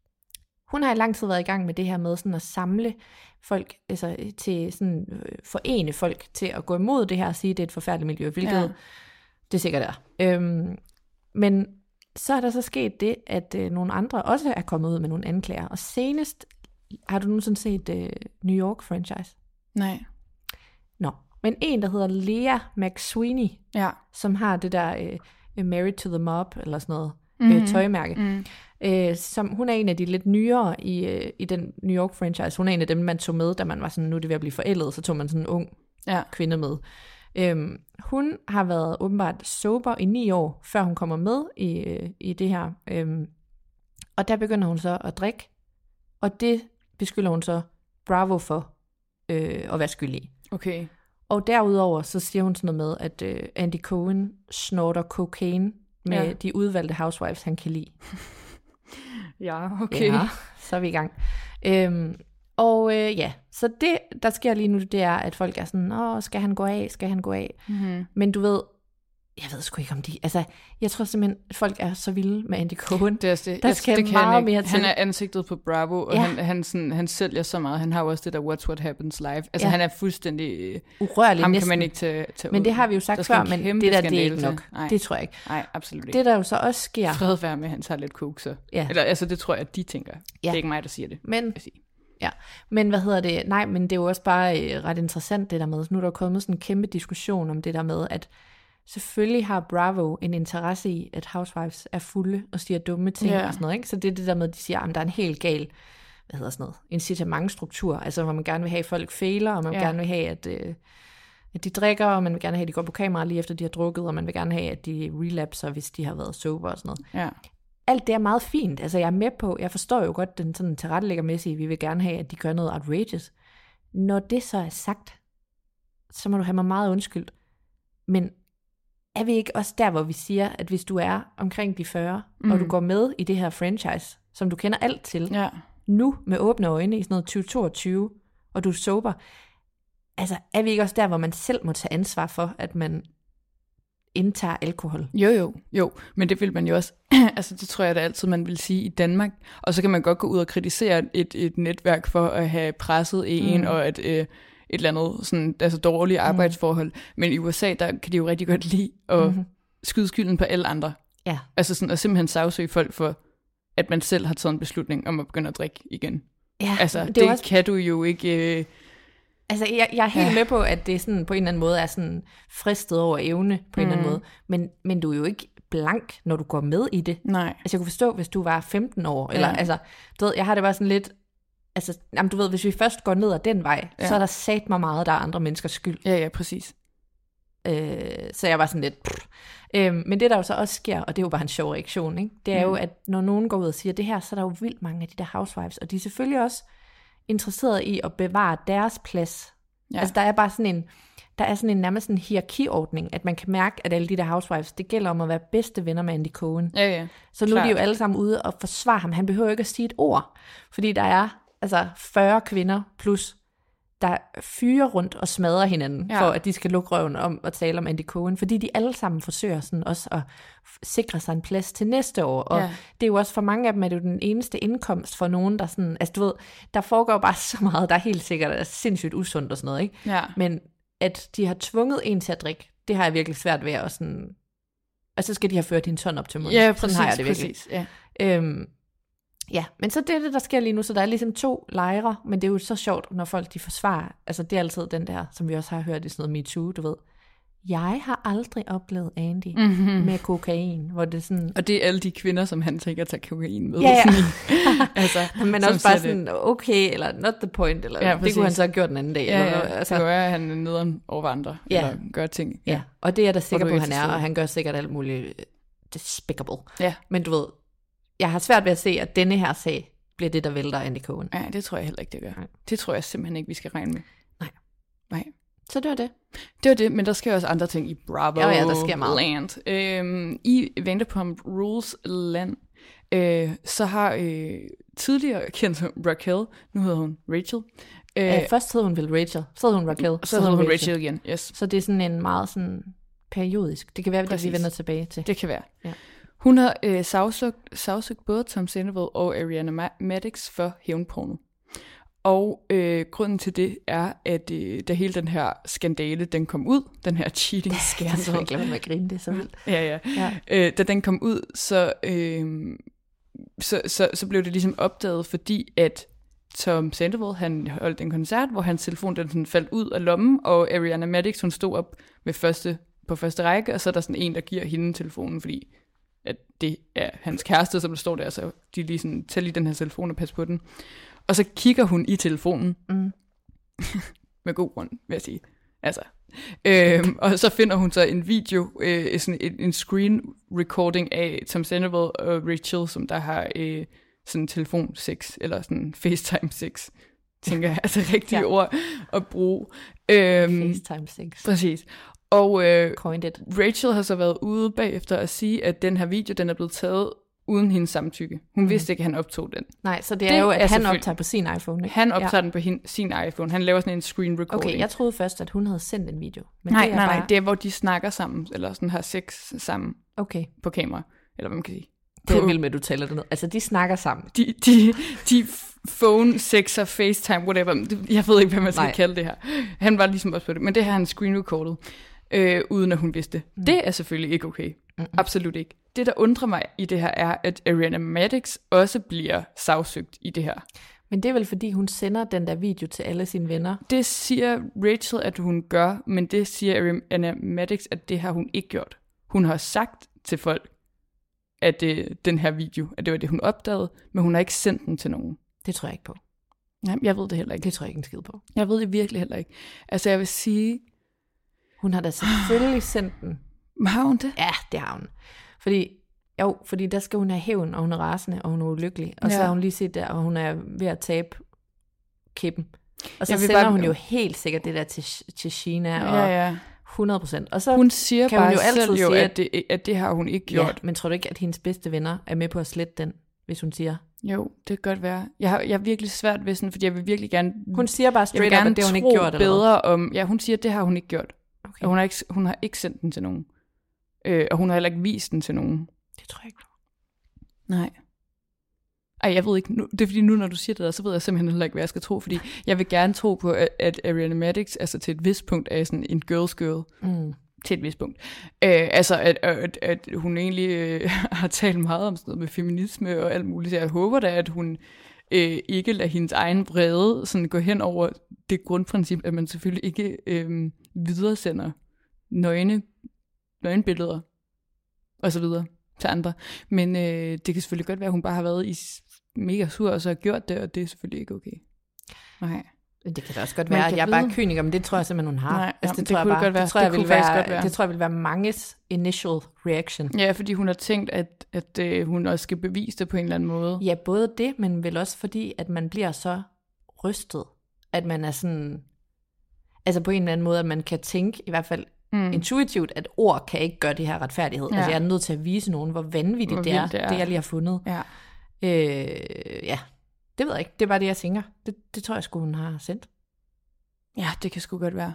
S4: Hun har i lang tid været i gang med det her med sådan at samle folk, altså til sådan øh, forene folk til at gå imod det her og sige, at det er et forfærdeligt miljø, hvilket
S3: Ja.
S4: det sikkert er. Øhm, men så er der så sket det, at øh, nogle andre også er kommet ud med nogle anklager. Og senest, har du nogensinde set øh, New York franchise?
S3: Nej.
S4: Nå. Men en, der hedder Lea McSweeney,
S3: Ja.
S4: som har det der øh, Married to the Mob, eller sådan noget,
S3: Mhm.
S4: øh, tøjmærke.
S3: Mm.
S4: Øh, som, hun er en af de lidt nyere i, øh, i den New York franchise. Hun er en af dem, man tog med, da man var sådan, nu er det ved at blive forældet, så tog man sådan en ung
S3: Ja.
S4: kvinde med. Øhm, hun har været åbenbart sober i ni år, før hun kommer med i, øh, i det her. Øhm, og der begynder hun så at drikke, og det beskylder hun så Bravo for øh, at være skyldig i.
S3: Okay.
S4: Og derudover så siger hun sådan noget med, at øh, Andy Cohen snorter cocaine med
S3: Ja.
S4: ja. de udvalgte housewives, han kan lide.
S3: Ja, okay.
S4: Ja, så er vi i gang. Øhm, og øh, ja, så det, der sker lige nu, det er, at folk er sådan, åh, skal han gå af, skal han gå af?
S3: Mm-hmm.
S4: Men du ved, jeg ved sgu ikke om de, altså, jeg tror simpelthen, folk er så vilde med Andy Cohen.
S3: Det er også det.
S4: Der
S3: Jeg-
S4: skal
S3: det kan
S4: meget
S3: han ikke.
S4: mere til.
S3: Han er ansigtet på Bravo, og
S4: Ja.
S3: han, han, sådan, han sælger så meget. Han har jo også det der What's What Happens Live. Altså,
S4: Ja.
S3: han er fuldstændig... øh,
S4: Urørlig
S3: Ham
S4: næsten.
S3: kan man ikke tage, tage
S4: Men
S3: ud.
S4: det har vi jo
S3: Der
S4: sagt
S3: skal
S4: før,
S3: en
S4: men
S3: kæmpe
S4: det der, det er
S3: skandale
S4: ikke
S3: til.
S4: nok.
S3: Nej.
S4: Det tror jeg ikke.
S3: Nej, absolut ikke.
S4: Det der jo så også sker,
S3: Fred være med, at han tager lidt coke, så.
S4: Ja.
S3: Eller, altså, det tror jeg, at de tænker. Ja. Det
S4: Ja.
S3: er ikke mig, der siger det.
S4: men,
S3: vil jeg sige.
S4: ja, men hvad hedder det? Nej, men det er jo også bare øh, ret interessant det der med, nu er der kommet sådan en kæmpe diskussion om det der med, at selvfølgelig har Bravo en interesse i, at housewives er fulde og siger dumme ting
S3: Ja.
S4: og sådan noget, ikke? Så det er det der med, at de siger, at der er en helt gal, hvad hedder sådan noget, incitamentstruktur, altså hvor man gerne vil have, at folk fejler, og man
S3: Ja.
S4: gerne vil have, at, øh, at de drikker, og man vil gerne have, at de går på kamera lige efter, de har drukket, og man vil gerne have, at de relapser, hvis de har været sober og sådan noget.
S3: Ja.
S4: Alt det er meget fint. Altså, jeg er med på, jeg forstår jo godt den sådan tilrettelæggermæssige, vi vil gerne have, at de gør noget outrageous. Når det så er sagt, så må du have mig meget undskyldt. Men er vi ikke også der, hvor vi siger, at hvis du er omkring de fyrre, mm. og du går med i det her franchise, som du kender alt til,
S3: ja.
S4: nu med åbne øjne i sådan noget tyve toogtyve, og du er sober, altså er vi ikke også der, hvor man selv må tage ansvar for, at man indtager alkohol?
S3: Jo, jo, jo, men det vil man jo også, altså det tror jeg da altid, man vil sige i Danmark, og så kan man godt gå ud og kritisere et, et netværk for at have presset en, mm. og at øh, et eller andet sådan, altså dårlige arbejdsforhold, mm. men i U S A, der kan de jo rigtig godt lide at mm-hmm. skyde skylden på alle andre.
S4: Ja.
S3: Altså sådan at simpelthen sagsøge folk for, at man selv har taget en beslutning om at begynde at drikke igen.
S4: Ja,
S3: altså det,
S4: det også...
S3: kan du jo ikke... Øh...
S4: Altså jeg, jeg er helt ja. med på, at det sådan, på en eller anden måde er sådan fristet over evne på en mm. eller anden måde, men, men du er jo ikke blank, når du går med i det.
S3: Nej.
S4: Altså jeg kunne forstå, hvis du var femten år,
S3: ja.
S4: eller altså, du ved, jeg har det bare sådan lidt, altså, jamen, du ved, hvis vi først går ned ad den vej, ja. så er der sat mig meget, der er andre menneskers skyld.
S3: Ja, ja, præcis.
S4: Øh, så jeg var sådan lidt, øh, men det der jo så også sker, og det er jo bare en sjov reaktion, ikke? Det er mm. jo, at når nogen går ud og siger det her, så er der jo vildt mange af de der housewives, og de er selvfølgelig også interesseret i at bevare deres plads. Ja. Altså der er bare sådan en, der er sådan en nærmest en hierarkiordning, at man kan mærke, at alle de der housewives, det gælder om at være bedste venner med Andy Cohen.
S3: Ja, ja.
S4: Så nu Klart. er de jo alle sammen ude og forsvare ham. Han behøver ikke at sige et ord, fordi der er altså fyrre kvinder plus, der fyrer rundt og smadrer hinanden, ja. for at de skal lukke røven om at tale om Andy Cohen, fordi de alle sammen forsøger sådan også at sikre sig en plads til næste år, og ja. det er jo også for mange af dem, at det er jo den eneste indkomst for nogen, der sådan, altså du ved, der foregår bare så meget, der er helt sikkert er sindssygt usundt og sådan noget, ikke?
S3: Ja.
S4: Men at de har tvunget en til at drikke, det har jeg virkelig svært ved at sådan, og så skal de have ført din tånd op til munden.
S3: Ja, præcis,
S4: sådan har jeg det virkelig.
S3: Præcis, ja.
S4: Øhm, Ja, men så det er det, der sker lige nu, så der er ligesom to lejre, men det er jo så sjovt, når folk de forsvarer, altså det er altid den der, som vi også har hørt i sådan noget MeToo, du ved, jeg har aldrig oplevet Andy mm-hmm. med kokain, hvor det sådan...
S3: Og det er alle de kvinder, som han tænker at tage kokain med.
S4: Ja, ja.
S3: altså,
S4: men også bare sådan, det. okay, eller not the point, eller
S3: ja,
S4: det kunne han så have gjort den anden dag.
S3: Ja,
S4: eller
S3: ja.
S4: Altså,
S3: det kunne være, at han er nederen over andre,
S4: ja.
S3: eller gør ting.
S4: Ja. ja, og det er jeg da sikker på, at han er, og han gør sikkert alt muligt despicable.
S3: Ja.
S4: Men du ved, jeg har svært ved at se, at denne her sag bliver det, der vælter Andy Cohen.
S3: Ja, det tror jeg heller ikke, det gør. Nej. Det tror jeg simpelthen ikke, vi skal regne med.
S4: Nej.
S3: Nej.
S4: Så det var det.
S3: Det var det, men der sker også andre ting i Bravo
S4: ja, ja, der sker meget.
S3: Land. Øhm, I Vanderpump Rules land, øh, så har øh, tidligere kendt Raquel, nu hedder hun Rachel.
S4: Øh, ja, først hed hun vel Rachel, så hed hun Raquel.
S3: Så hed hun Rachel, Rachel igen, yes.
S4: Så det er sådan en meget sådan periodisk. Det kan være, at vi vender tilbage til.
S3: Det kan være.
S4: Ja.
S3: Hun har øh, sagsøgt, sagsøgt både Tom Sandoval og Ariana Madix for hævnporno. Og øh, grunden til det er, at øh, da hele den her skandale, den kom ud, den her cheating skandale.
S4: Jeg glemmer mig at grine, det er så vildt.
S3: Ja, ja. ja. Øh, da den kom ud, så, øh, så, så, så blev det ligesom opdaget, fordi at Tom Sandoval, han holdt en koncert, hvor hans telefon den sådan faldt ud af lommen, og Ariana Madix, hun stod op med første, på første række, og så er der sådan en, der giver hende telefonen, fordi at det er hans kæreste, som der står der, så de lige sådan, tag lige den her telefon og pas på den. Og så kigger hun i telefonen, mm. med god grund, vil jeg sige. Altså, øhm, og så finder hun så en video, øh, sådan en, en screen recording af Tom Sandoval og Rachel, som der har øh, sådan telefon-sex, eller sådan FaceTime-sex, tænker jeg, altså rigtige ja. ord at bruge.
S4: Øhm, FaceTime-sex.
S3: Præcis. Og øh,
S4: Rachel
S3: har så været ude bagefter at sige, at den her video, den er blevet taget uden hendes samtykke. Hun mm. vidste ikke, at han optog den.
S4: Nej, så det er det jo, at er han optager på sin iPhone, ikke?
S3: Han optager ja. den på hin- sin iPhone. Han laver sådan en screen recording.
S4: Okay, jeg troede først, at hun havde sendt en video. Men
S3: nej,
S4: det er
S3: nej,
S4: bare...
S3: nej, det er, hvor de snakker sammen, eller sådan har sex sammen
S4: okay.
S3: på kamera, eller hvad man kan sige.
S4: Det er vildt med, at du taler det ned. Altså, de snakker sammen.
S3: De, de, de phone, sexer, FaceTime, whatever. Jeg ved ikke, hvad man skal nej. kalde det her. Han var ligesom også på det, men det her han screen recorded. Øh, uden at hun vidste. Mm. Det er selvfølgelig ikke okay. Mm-mm. Absolut ikke. Det, der undrer mig i det her, er, at Ariana Madix også bliver sagsøgt i det her.
S4: Men det er vel, fordi hun sender den der video til alle sine venner?
S3: Det siger Rachel, at hun gør, men det siger Ariana Madix, at det har hun ikke gjort. Hun har sagt til folk, at det, den her video, at det var det, hun opdagede, men hun har ikke sendt den til nogen.
S4: Det tror jeg ikke på.
S3: Nej, jeg ved det heller ikke.
S4: Det tror jeg ikke en skid på.
S3: Jeg ved det virkelig heller ikke. Altså, jeg vil sige...
S4: Hun har da selvfølgelig sendt den.
S3: Har hun det?
S4: Ja, det har hun. Fordi, jo, fordi der skal hun have hævn, og hun er rasende, og hun er ulykkelig. Og ja. så
S3: Ja.
S4: har hun lige set der, og hun er ved at tabe kæppen. Og så
S3: Jeg vil
S4: sender
S3: bare-
S4: hun jo helt sikkert det der til, til Kina, og
S3: Ja, ja.
S4: hundrede procent. Og så
S3: Hun siger
S4: kan
S3: bare
S4: hun jo altid
S3: selv jo,
S4: sige,
S3: at det, at det har hun ikke gjort.
S4: ja, men tror du ikke, at hendes bedste venner er med på at slette den, hvis hun siger?
S3: Jo, det kan godt være. Jeg har, jeg er virkelig svært ved sådan, fordi jeg vil virkelig gerne...
S4: Hun siger bare
S3: jeg vil
S4: straight up,
S3: gerne
S4: at det har hun ikke
S3: tro
S4: gjort. Eller hvad?
S3: bedre om... Ja, hun siger, at det har hun ikke gjort.
S4: Okay.
S3: Og hun har ikke, hun har ikke sendt den til nogen. Øh, og hun har heller ikke vist den til nogen.
S4: Det tror jeg ikke.
S3: Nej. Ej, jeg ved ikke, nu, det er fordi nu, når du siger det der, så ved jeg simpelthen heller ikke, hvad jeg skal tro, fordi jeg vil gerne tro på, at, at Ariana Madix, altså til et vist punkt, er sådan en girl's girl.
S4: Mm.
S3: Til et vist punkt. Øh, altså, at, at, at hun egentlig øh, har talt meget om sådan noget med feminisme og alt muligt, så jeg håber da, at hun øh, ikke lader hendes egen vrede sådan gå hen over det grundprincip, at man selvfølgelig ikke øh, videresender nøgne, nøgenbilleder og så videre til andre. Men øh, det kan selvfølgelig godt være, at hun bare har været i mega sur, og så har gjort det, og det er selvfølgelig ikke okay. Nej.
S4: Det kan da også godt
S3: Man
S4: være, at
S3: kan
S4: jeg er bare
S3: vide-
S4: kyniker, men det tror jeg simpelthen, hun har.
S3: Nej,
S4: altså,
S3: jamen,
S4: det,
S3: det
S4: tror jeg
S3: kunne
S4: bare,
S3: godt være.
S4: det tror jeg
S3: Det
S4: vil
S3: kunne faktisk
S4: være,
S3: godt være.
S4: det tror jeg vil være manges initial reaction.
S3: Ja, fordi hun har tænkt, at, at øh, hun også skal bevise det på en eller anden måde.
S4: Ja, både det, men vel også fordi, at man bliver så rystet, at man er sådan, altså på en eller anden måde, at man kan tænke, i hvert fald mm. intuitivt, at ord kan ikke gøre det her retfærdighed. Ja. Altså jeg er nødt til at vise nogen, hvor vanvittigt
S3: Hvor
S4: det, er,
S3: vildt det er.
S4: det jeg lige har fundet.
S3: Ja.
S4: Øh, ja, det ved jeg ikke. Det er bare det, jeg tænker. Det, det tror jeg sgu, hun har sendt.
S3: Ja, det kan sgu godt være.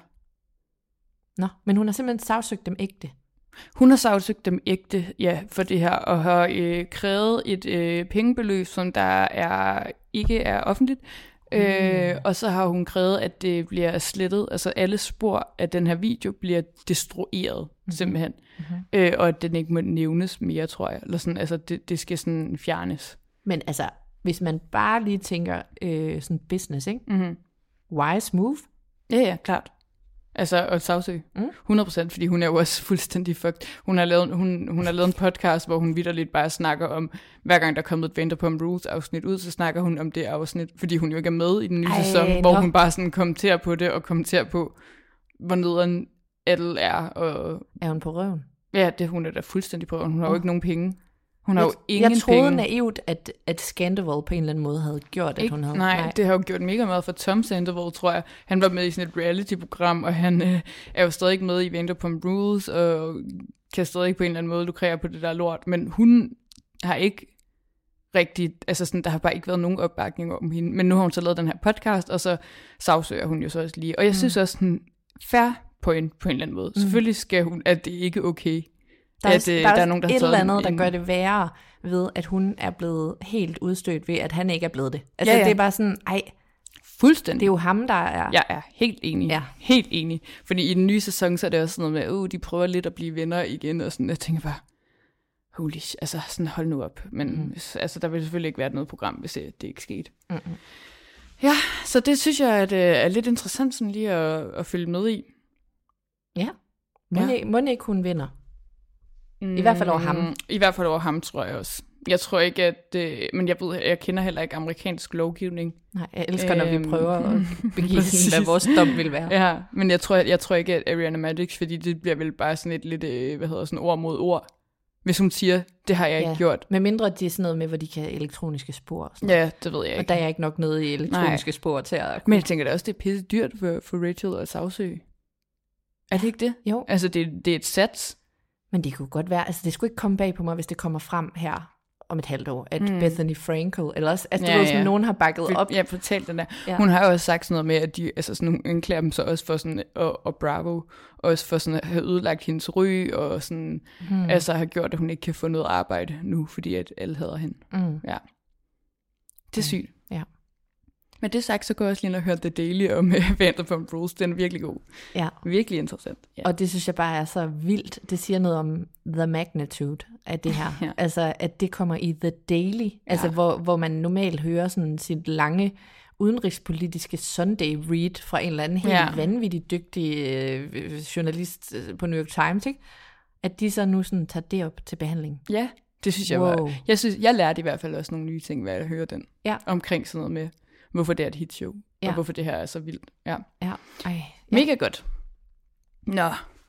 S4: Nå, men hun har simpelthen sagsøgt dem ægte.
S3: Hun har sagsøgt dem ægte, ja, for det her, og har øh, krævet et øh, pengebeløb, som der er ikke er offentligt. Mm. Øh, og så har hun krævet, at det bliver slettet, altså alle spor af den her video bliver destrueret, mm. simpelthen. Mm-hmm. Øh, og at den ikke må nævnes mere, tror jeg. Eller sådan, altså det, det skal sådan fjernes.
S4: Men altså, hvis man bare lige tænker øh, sådan business, ikke?
S3: Mm-hmm.
S4: Wise move.
S3: Ja, ja, klart. Altså at sagsøge.
S4: Mm.
S3: hundrede procent, fordi hun er jo også fuldstændig fucked. Hun har lavet, hun, hun har lavet en podcast, hvor hun vitterligt bare snakker om, hver gang der er kommet et Vanderpump Rules afsnit ud, så snakker hun om det afsnit, fordi hun jo ikke er med i den nye
S4: Ej,
S3: sæson, hvor
S4: nå.
S3: hun bare sådan kommenterer på det, og kommenterer på, hvor nederen alle er. Og
S4: Er hun på røven?
S3: ja, det hun er da fuldstændig på. Hun har jo
S4: Oh.
S3: ikke nogen penge. Hun har
S4: Jeg,
S3: jo ingen
S4: jeg troede
S3: penge.
S4: naivt, at, at Scandival på en eller anden måde havde gjort, at
S3: Ikke?
S4: hun havde...
S3: Nej, Nej, det har jo gjort mega meget for Tom Sandoval, tror jeg. Han var med i sådan et reality-program, og han øh, er jo stadig ikke med i Vanderpump Rules, og kan stadig på en eller anden måde lukrere på det der lort. Men hun har ikke rigtig, altså sådan, der har bare ikke været nogen opbakning om hende. Men nu har hun så lavet den her podcast, og så sagsøger hun jo så også lige. Og jeg mm. synes også, sådan fair point på en eller anden måde. Mm. Selvfølgelig skal hun, at det ikke er okay.
S4: Der er,
S3: at,
S4: der
S3: øh,
S4: er,
S3: der er nogen, der har
S4: et
S3: taget
S4: eller andet,
S3: en-
S4: der gør det værre ved, at hun er blevet helt udstødt ved, at han ikke er blevet det. Altså,
S3: Ja, ja.
S4: det er bare sådan, ej,
S3: Fuldstændig.
S4: det er jo ham, der er...
S3: Jeg er helt enig.
S4: Ja.
S3: Helt enig. Fordi i den nye sæson, så er det også sådan noget med, uh, de prøver lidt at blive venner igen, og sådan, jeg tænker bare, holy, sh- altså sådan hold nu op. Men mm. altså, der vil selvfølgelig ikke være noget program, hvis det, det ikke skete.
S4: Mm-hmm.
S3: Ja, så det synes jeg at, øh, er lidt interessant sådan lige at, at følge med i.
S4: Ja. Må,
S3: Ja.
S4: ikke, må ikke hun vinder? I hvert fald over ham.
S3: I hvert fald over ham, tror jeg også. Jeg tror ikke, at... Øh, men jeg ved, jeg kender heller ikke amerikansk lovgivning.
S4: Nej, jeg elsker, når vi
S3: Øhm,
S4: prøver at begive
S3: præcis.
S4: hende, hvad vores dom vil være.
S3: Ja, men jeg tror, jeg tror ikke, at Ariana Madix, fordi det bliver vel bare sådan et lidt, øh, hvad hedder sådan ord mod ord. Hvis hun siger, det har jeg ikke
S4: Ja.
S3: gjort.
S4: Med mindre de er sådan noget med, hvor de kan have elektroniske spor. Og, sådan.
S3: Ja, det ved jeg
S4: Og
S3: ikke.
S4: der er ikke nok noget i elektroniske Nej. spor til at...
S3: Men jeg tænker da også, det er pisse dyrt for, for Rachel at sagsøge. Er det ikke det?
S4: Jo.
S3: Altså, det, det er et sats.
S4: Men det kunne godt være, altså det skulle ikke komme bag på mig, hvis det kommer frem her om et halvt år, at mm. Bethany Frankel, eller også, altså
S3: Ja,
S4: du ved, sådan,
S3: ja.
S4: nogen har bakket op.
S3: Ja, fortalt den der.
S4: Ja.
S3: Ja. Hun har jo også sagt sådan noget med, at de, altså sådan, hun anklager dem så også for sådan, og, og Bravo, også for sådan at have ødelagt hendes ry, og sådan, mm. altså har gjort, at hun ikke kan få noget arbejde nu, fordi at alle hader hende.
S4: Mm.
S3: Ja. Det er sygt.
S4: Ja.
S3: Men det sagt, så går jeg også lige ind og høre The Daily om uh, Vanderpump Rules. Den er virkelig god.
S4: Ja.
S3: Virkelig interessant. Ja.
S4: Og det synes jeg bare er så vildt. Det siger noget om the magnitude af det her.
S3: Ja.
S4: Altså, at det kommer i The Daily, altså hvor, hvor man normalt hører sådan sit lange udenrigspolitiske Sunday read fra en eller anden helt
S3: Ja.
S4: vanvittigt dygtig øh, journalist øh, på New York Times, ikke? At de så nu sådan tager det op til behandling.
S3: Ja, det synes jeg
S4: Wow.
S3: var... Jeg, synes, jeg lærte i hvert fald også nogle nye ting, ved at høre den.
S4: Ja.
S3: Omkring sådan noget med, hvorfor det er et hitshow.
S4: Ja.
S3: Og hvorfor det her er så vildt. Ja.
S4: Ja. Ej, ja.
S3: Mega godt. Nå,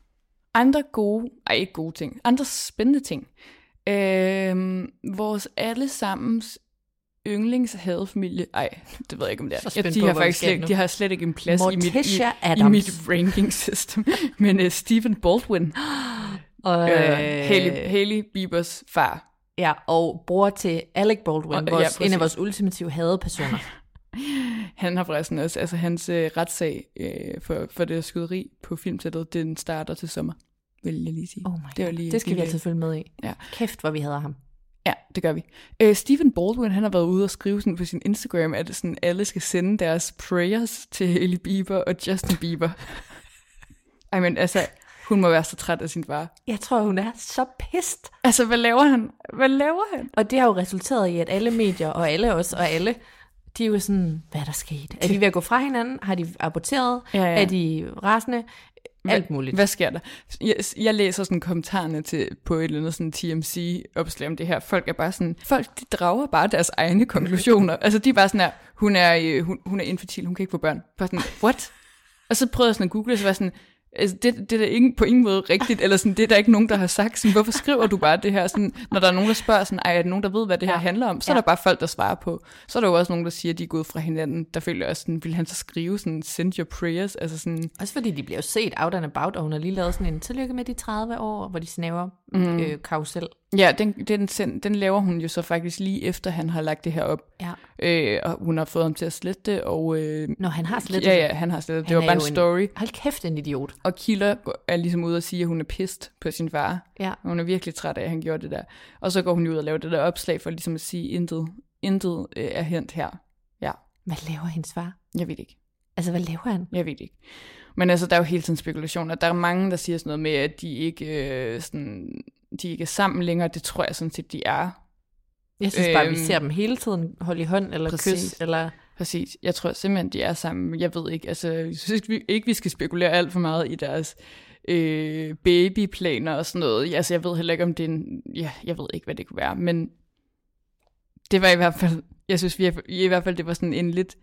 S3: andre gode, ej ikke gode ting, andre spændende ting. Øh, vores allesammens yndlingshadefamilie, ej, det ved jeg ikke om det er. Ja, de, har faktisk slet, de har slet ikke en plads i mit, i, i mit ranking system. Men uh, Stephen Baldwin,
S4: og
S3: uh, Hailey, Hailey Biebers far.
S4: Ja, og bror til Alec Baldwin, og, vores, ja, en af vores ultimative hadepersoner.
S3: Han har forresten også, altså hans øh, retssag øh, for, for det skyderi på filmsættet, den starter til sommer, vil jeg lige sige.
S4: Oh my
S3: det, var lige,
S4: det skal
S3: lige,
S4: vi altid følge med i.
S3: Ja.
S4: Kæft, hvor vi hader ham.
S3: Ja, det gør vi. Øh, Stephen Baldwin, han har været ude og skrive sådan på sin Instagram, at sådan, alle skal sende deres prayers til Hailey Bieber og Justin Bieber. Ej, men altså, hun må være så træt af sin far.
S4: Jeg tror, hun er så pissed.
S3: Altså, hvad laver han? Hvad laver han?
S4: Og det har jo resulteret i, at alle medier, og alle os, og alle, de er jo sådan, hvad er der sket? Er de ved at gå fra hinanden? Har de aborteret? Ja, ja. Er de rasende? Alt muligt.
S3: Hvad sker der? Jeg, jeg læser sådan kommentarerne til, på et eller andet sådan T M C-opslag om det her. Folk er bare sådan, folk de drager bare deres egne konklusioner. Altså de er bare sådan her, hun er, hun, hun er infertil, hun kan ikke få børn. Bare sådan, what? Og så prøvede jeg sådan at google, og så var sådan, altså, det, det er da ingen, på ingen måde rigtigt, eller sådan, det er der ikke nogen, der har sagt. Sådan, hvorfor skriver du bare det her? Sådan, når der er nogen, der spørger, sådan, ej, er der nogen, der ved, hvad det her ja. handler om? Så ja. er der bare folk, der svarer på. Så er der jo også nogen, der siger, at de er gået fra hinanden. Der føler jeg også, sådan, vil han så skrive sådan, send your prayers? Altså sådan...
S4: Også fordi de bliver jo set out and about, og hun har lige lavet sådan en tillykke med de tredive år, hvor de snæver mm. øh, karusel.
S3: Ja, den, den, den laver hun jo så faktisk lige efter, han har lagt det her op. Ja. Øh, og hun har fået ham til at slette det, og... Øh,
S4: Nå, han har slettet
S3: det? Ja, ja, han har slettet det. Det var bare en story. En,
S4: hold kæft, en idiot.
S3: Og kilder er ligesom ude og sige, at hun er pissed på sin far.
S4: Ja.
S3: Og hun er virkelig træt af, at han gjorde det der. Og så går hun ud og laver det der opslag for ligesom at sige, intet, intet øh, er hent her. Ja.
S4: Hvad laver hendes far?
S3: Jeg ved ikke.
S4: Altså, hvad laver han?
S3: Jeg ved ikke. Men altså, der er jo hele tiden spekulationer. Der er mange, der siger sådan noget med, at de ikke, øh, sådan, de ikke er sammen længere. Det tror jeg sådan set, de er.
S4: Jeg synes bare, øhm, vi ser dem hele tiden holde i hånd, eller præcis. Kys, eller...
S3: Præcis. Jeg tror simpelthen, de er sammen. Jeg ved ikke, altså, jeg synes ikke, vi, ikke, vi skal spekulere alt for meget i deres øh, babyplaner og sådan noget. Altså, jeg ved heller ikke, om det er en... Ja, jeg ved ikke, hvad det kunne være, men det var i hvert fald... Jeg synes vi, i hvert fald, det var sådan en lidt...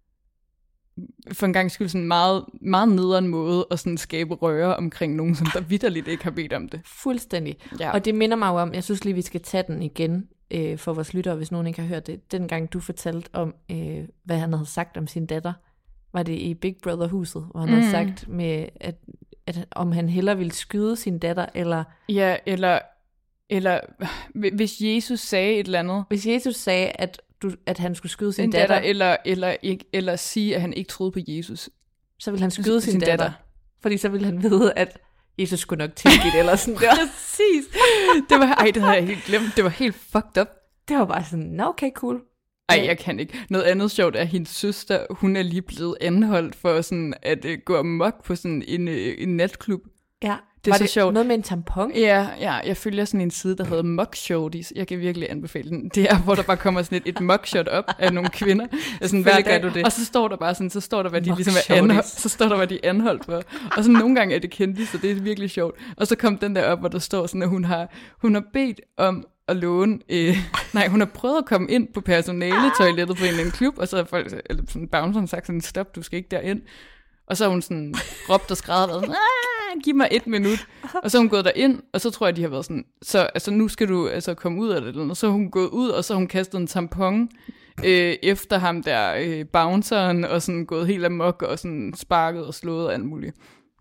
S3: for en gang skyld sådan meget, meget nederen måde at sådan skabe røre omkring nogen, som der vitterligt ikke har bedt om det.
S4: Fuldstændig. Ja. Og det minder mig jo om, jeg synes lige, vi skal tage den igen øh, for vores lyttere, hvis nogen ikke har hørt det. Dengang du fortalte om, øh, hvad han havde sagt om sin datter, var det i Big Brother-huset, hvor han mm. havde sagt, med, at, at om han hellere ville skyde sin datter, eller...
S3: Ja, eller, eller hvis Jesus sagde et eller andet.
S4: Hvis Jesus sagde, at Du, at han skulle skyde sin
S3: en
S4: datter,
S3: datter eller, eller, ikke, eller sige, at han ikke troede på Jesus.
S4: Så ville han skyde sin, sin datter, datter. Fordi så ville han vide, at Jesus skulle nok tilgive det, eller sådan der.
S3: Præcis. Det var, ej, det havde jeg helt glemt. Det var helt fucked up.
S4: Det var bare sådan, nå okay, cool.
S3: Ej, jeg kan ikke. Noget andet sjovt er, at hendes søster, hun er lige blevet anholdt for sådan at uh, gå amok på sådan en, uh, en natklub.
S4: Ja.
S3: Det er
S4: var
S3: så
S4: det
S3: sjovt.
S4: Noget med en tampon?
S3: Ja, ja, jeg følger sådan en side, der hedder Mugshotties. Jeg kan virkelig anbefale den. Det er, hvor der bare kommer sådan et, et mugshot op af nogle kvinder. Sådan hver dag, du det. Og så står der bare sådan, så står der, hvad de ligesom er anholdt, så står der, hvad de er anholdt for. Og så nogle gange er det kendte, så det er virkelig sjovt. Og så kom den der op, hvor der står sådan, at hun har, hun har bedt om at låne, øh, nej, hun har prøvet at komme ind på personaletoilettet på en eller anden klub, og så har folk, eller sådan bounceren sagt sådan, stop, du skal ikke derind. Og så har hun sådan råbt og skrevet, været sådan, giv mig et minut. Og så er hun gået derind, og så tror jeg, de har været sådan, så altså, nu skal du altså komme ud af det. Og så er hun gået ud, og så har hun kastet en tampon øh, efter ham der, øh, bounceren, og sådan gået helt amok, og sådan sparket og slået og alt muligt.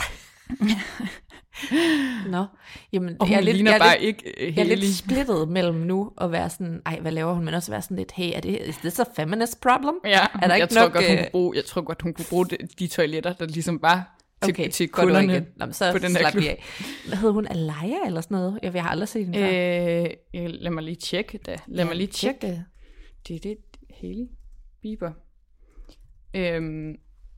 S4: Nå, jamen,
S3: og hun
S4: jeg er
S3: ligner
S4: lidt,
S3: bare
S4: jeg
S3: ikke
S4: uh, Jeg er lidt splittet mellem nu at være sådan, ej, hvad laver hun? Men også være sådan lidt, hey, er det, is this a feminist problem?
S3: Ja,
S4: er der
S3: jeg,
S4: ikke
S3: tror
S4: nok,
S3: godt, hun kunne bruge, jeg tror godt, hun kunne bruge de, de toiletter, der ligesom bare til,
S4: okay,
S3: til kunderne
S4: Nå, så
S3: på den her klub.
S4: Hvad hedder hun? Alaya eller sådan noget? Jeg, jeg har aldrig set hende før.
S3: Øh, lad mig lige tjekke det. Lad ja, mig lige tjekke det. Det er det, Hailey Bieber. Øhm,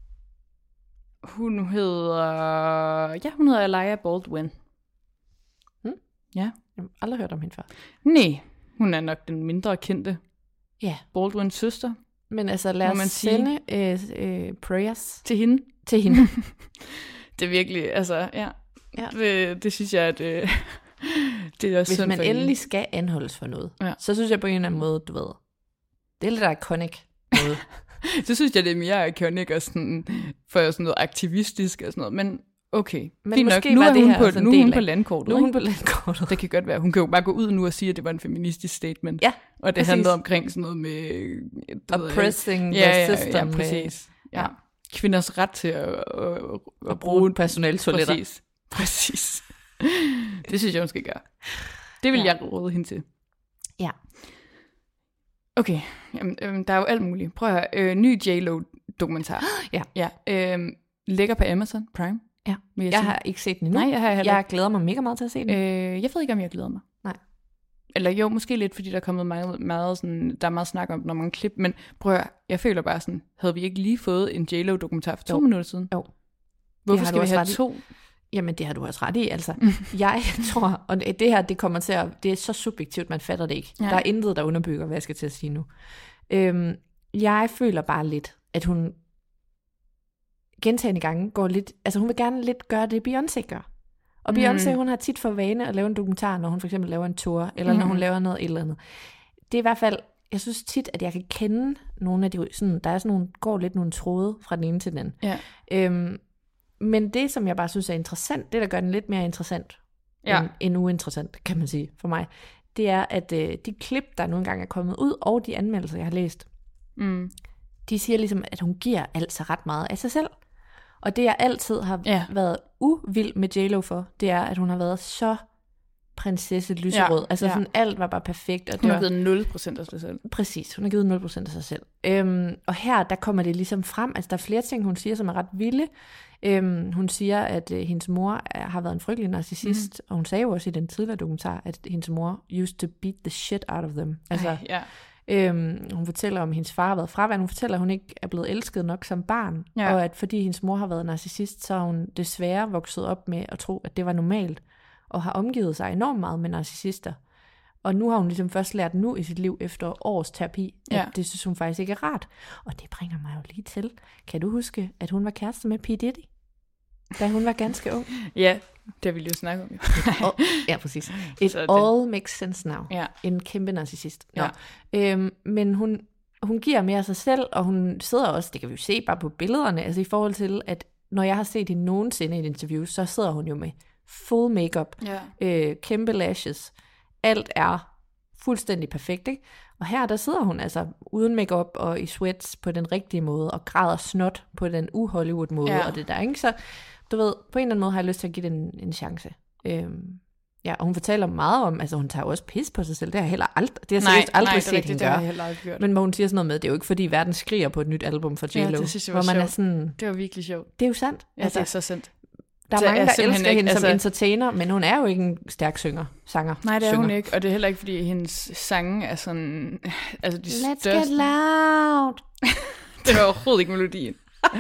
S3: hun hedder... Ja, hun hedder Alaya Baldwin.
S4: Hmm?
S3: Ja.
S4: Jeg har aldrig hørt om hende før.
S3: Nej, hun er nok den mindre kendte.
S4: Ja.
S3: Baldwins søster.
S4: Men altså, lad os sende øh, øh, prayers
S3: til hende.
S4: Til hende.
S3: Det er virkelig, altså, ja.
S4: ja.
S3: Det, det synes jeg, at øh, det er også
S4: hvis man
S3: for
S4: endelig
S3: hende.
S4: skal anholdes for noget,
S3: ja.
S4: så synes jeg på en eller anden måde, du ved, det er lidt iconic noget.
S3: Så synes jeg, det er mere iconic og sådan, for sådan noget aktivistisk og sådan noget. Men Okay,
S4: Men
S3: fint
S4: måske
S3: nok. Nu
S4: var
S3: er
S4: det
S3: hun,
S4: her
S3: på,
S4: også en
S3: nu er hun
S4: del
S3: på
S4: af-
S3: landkortet.
S4: Nu er
S3: ikke?
S4: hun på landkortet.
S3: Det kan godt være. Hun kan jo bare gå ud nu og sige, at det var en feministisk statement.
S4: Ja,
S3: Og det
S4: præcis.
S3: handlede omkring sådan noget med... du ved,
S4: Oppressing
S3: ja,
S4: the
S3: ja,
S4: system.
S3: Ja, præcis. Ja.
S4: Ja.
S3: Kvinders ret til at, at, at,
S4: At bruge personaltoiletter.
S3: Præcis. Præcis. Det synes jeg, hun skal gøre. Det vil
S4: Ja.
S3: jeg råde hende til.
S4: Ja.
S3: Okay, jamen, øh, der er jo alt muligt. Prøv at høre. Øh, ny J Lo-dokumentar.
S4: Ja.
S3: ja øh, ligger på Amazon Prime.
S4: Ja.
S3: Vil jeg,
S4: Jeg
S3: sige.
S4: har ikke set den endnu.
S3: Nej, jeg har heller
S4: Jeg glæder mig mega meget til at se den.
S3: Øh, jeg ved ikke, om jeg glæder mig.
S4: Nej.
S3: Eller jo, måske lidt, fordi der er kommet meget, meget sådan, der er meget snak om, når man klip, men prøv at høre, jeg føler bare sådan, havde vi ikke lige fået en J Lo dokumentar for to
S4: Jo.
S3: minutter siden?
S4: Jo.
S3: Hvorfor
S4: har
S3: skal
S4: du
S3: vi
S4: også
S3: have
S4: ret i.
S3: to?
S4: Jamen, det har du også ret i, altså. Jeg tror, og det her, det kommer til at, det er så subjektivt, man fatter det ikke.
S3: Ja.
S4: Der er intet, der underbygger, hvad jeg skal til at sige nu. Øhm, jeg føler bare lidt, at hun gentagne gange går lidt, altså hun vil gerne lidt gøre det, Beyoncé gør. Og Beyoncé,
S3: Mm.
S4: hun har tit for vane at lave en dokumentar, når hun for eksempel laver en tour, eller når
S3: Mm.
S4: hun laver noget et eller andet. Det er i hvert fald, jeg synes tit, at jeg kan kende nogle af de, sådan, der er sådan nogle, går lidt nogle tråde fra den ene til den anden.
S3: Ja.
S4: Øhm, men det, som jeg bare synes er interessant, det der gør den lidt mere interessant,
S3: Ja.
S4: end, end uinteressant, kan man sige for mig, det er, at øh, de klip, der nogle gange er kommet ud, og de anmeldelser, jeg har læst,
S3: Mm.
S4: de siger ligesom, at hun giver altså ret meget af sig selv. Og det, jeg altid har
S3: Ja.
S4: været uvild med J Lo for, det er, at hun har været så prinsesse lyserød.
S3: Ja,
S4: altså
S3: ja.
S4: sådan, alt var bare perfekt. Og
S3: Hun
S4: det
S3: har
S4: var,
S3: givet nul procent af sig selv.
S4: præcis, hun har givet nul procent af sig selv. Øhm, og her, der kommer det ligesom frem, altså der er flere ting, hun siger, som er ret vilde. Øhm, hun siger, at øh, hendes mor er, har været en frygtelig narcissist, mm. og hun sagde jo også i den tidligere dokumentar, at hendes mor used to beat the shit out of them. Altså,
S3: Ej, ja.
S4: Øhm, hun fortæller om, at hendes far har været fraværende. Hun fortæller, at hun ikke er blevet elsket nok som barn.
S3: Ja.
S4: Og at fordi hendes mor har været narcissist, så har hun desværre vokset op med at tro, at det var normalt. Og har omgivet sig enormt meget med narcissister. Og nu har hun ligesom først lært nu i sit liv efter års terapi, at
S3: Ja.
S4: det synes hun faktisk ikke er rart. Og det bringer mig jo lige til. Kan du huske, at hun var kæreste med P. Diddy? Da hun var ganske ung.
S3: Ja, det vil jeg jo snakke om. Jo.
S4: Oh, ja, præcis. It
S3: Så det-
S4: all makes sense now.
S3: Ja.
S4: En kæmpe narcissist. Nå.
S3: Ja.
S4: Øhm, men hun, hun giver mere af sig selv, og hun sidder også, det kan vi jo se bare på billederne, altså i forhold til, at når jeg har set hende nogensinde i et interview, så sidder hun jo med full makeup,
S3: Ja.
S4: øh, kæmpe lashes. Alt er fuldstændig perfekt, ikke? Og her, der sidder hun altså uden makeup og i sweats på den rigtige måde, og græder snot på den u-Hollywood måde,
S3: Ja.
S4: og det der, ikke? Så du ved, på en eller anden måde har jeg lyst til at give det en, en chance. Øhm, ja, og hun fortæller meget om, altså hun tager jo også pis på sig selv, det har jeg heller aldrig, det har jeg
S3: Nej,
S4: seriøst aldrig
S3: nej, det er
S4: set
S3: rigtigt,
S4: hende
S3: det har jeg
S4: gøre.
S3: heller aldrig gjort.
S4: Men hvor hun siger sådan noget med, det er jo ikke fordi verden skriger på et nyt album for J Lo,
S3: Ja, det synes jeg var
S4: hvor man er
S3: sjovt.
S4: sådan,
S3: Det var virkelig sjovt.
S4: det er jo sandt.
S3: Ja, altså, det er så sandt.
S4: der er
S3: det er
S4: mange, der
S3: simpelthen
S4: elsker
S3: ikke-
S4: hende som
S3: altså-
S4: entertainer, men hun er jo ikke en stærk synger, sanger.
S3: Nej, det er
S4: synger.
S3: hun ikke, og det er heller ikke, fordi hendes sange er sådan, altså de
S4: Let's
S3: største.
S4: get loud.
S3: Det var overhovedet ikke melodien.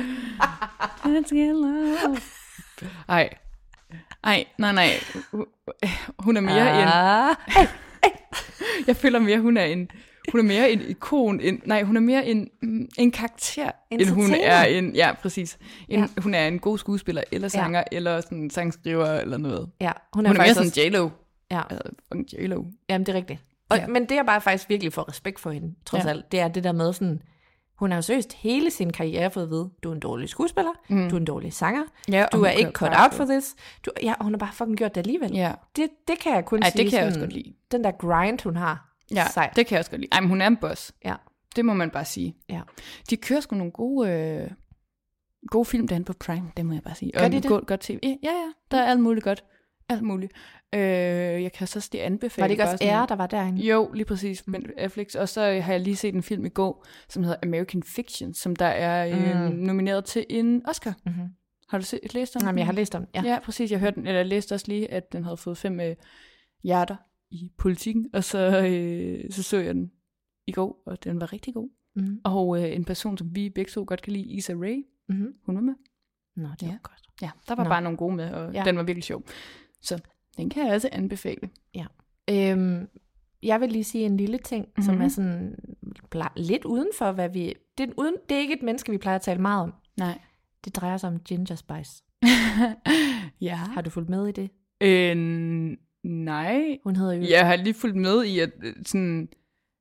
S3: Let's get loud. Ej. Ej, nej, nej. Hun er mere en...
S4: Ah.
S3: Jeg føler mere, hun er en... Hun er mere en ikon, en, nej, hun er mere en, mm, en karakter, end hun
S4: Entertainer.
S3: er en, ja, præcis. En,
S4: Ja.
S3: Hun er en god skuespiller, eller sanger, ja. eller sådan sangskriver, eller noget.
S4: Ja, hun
S3: Hun
S4: er,
S3: er, mere
S4: faktisk
S3: sådan J-Lo.
S4: Ja.
S3: Altså, fucking J-Lo.
S4: Jamen, det er rigtigt. Og,
S3: Ja.
S4: ja. Men det er bare faktisk virkelig for respekt for hende, trods
S3: Ja.
S4: alt. Det er det der med sådan, hun har jo seriøst hele sin karriere fået at vide, du er en dårlig skuespiller, mm. du er en dårlig sanger,
S3: Ja, og
S4: du
S3: hun
S4: er ikke
S3: kan
S4: cut
S3: bare
S4: out
S3: få-
S4: for this. Du, ja, og hun har bare fucking gjort det alligevel.
S3: Ja.
S4: Det, det kan jeg kun
S3: Ej,
S4: sige.
S3: det kan jeg også
S4: sådan,
S3: godt lide.
S4: Den der grind, hun har.
S3: Ja,
S4: Sejt.
S3: det kan jeg også godt lide. Ej, men hun er en boss.
S4: Ja.
S3: Det må man bare sige.
S4: Ja.
S3: De kører sgu nogle gode, øh, gode film derinde på Prime, det må jeg bare sige.
S4: Gør
S3: Og
S4: de
S3: en
S4: det?
S3: God, godt T V. Ja, ja, der er alt muligt godt. Alt muligt. Øh, jeg kan så også lige anbefale.
S4: Var det ikke
S3: bare
S4: også
S3: sådan-
S4: Ære, der var derinde?
S3: Jo, lige præcis. Men Netflix. Og så har jeg lige set en film i går, som hedder American Fiction, som der er øh,
S4: Mm.
S3: nomineret til en Oscar.
S4: Mm-hmm.
S3: Har du set, læst om
S4: Jamen,
S3: den?
S4: jeg har læst om den. Ja.
S3: Ja, ja præcis. Jeg hørte den, eller jeg læste også lige, at den havde fået fem øh, hjerter i politikken, og så, øh, så så jeg den i går, og den var rigtig god.
S4: Mm-hmm.
S3: Og øh, en person, som vi begge to godt kan lide, Issa Rae,
S4: Mm-hmm.
S3: hun var med.
S4: Nå, det
S3: Ja.
S4: var godt.
S3: Ja, der var
S4: Nå.
S3: bare nogle gode med, og
S4: Ja.
S3: ja. den var virkelig sjov. Så den kan jeg altså anbefale.
S4: Øhm, jeg vil lige sige en lille ting, mm-hmm. som
S3: Mhm.
S4: er sådan ble- lidt uden for, hvad vi... Det er, uden, det er ikke et menneske, vi plejer at tale meget om.
S3: Nej.
S4: Det drejer sig om Ginger Spice.
S3: ja.
S4: Har du fulgt med i det?
S3: Øh, nej.
S4: Hun hedder jo...
S3: Jeg har lige fulgt med i, at øh, sådan,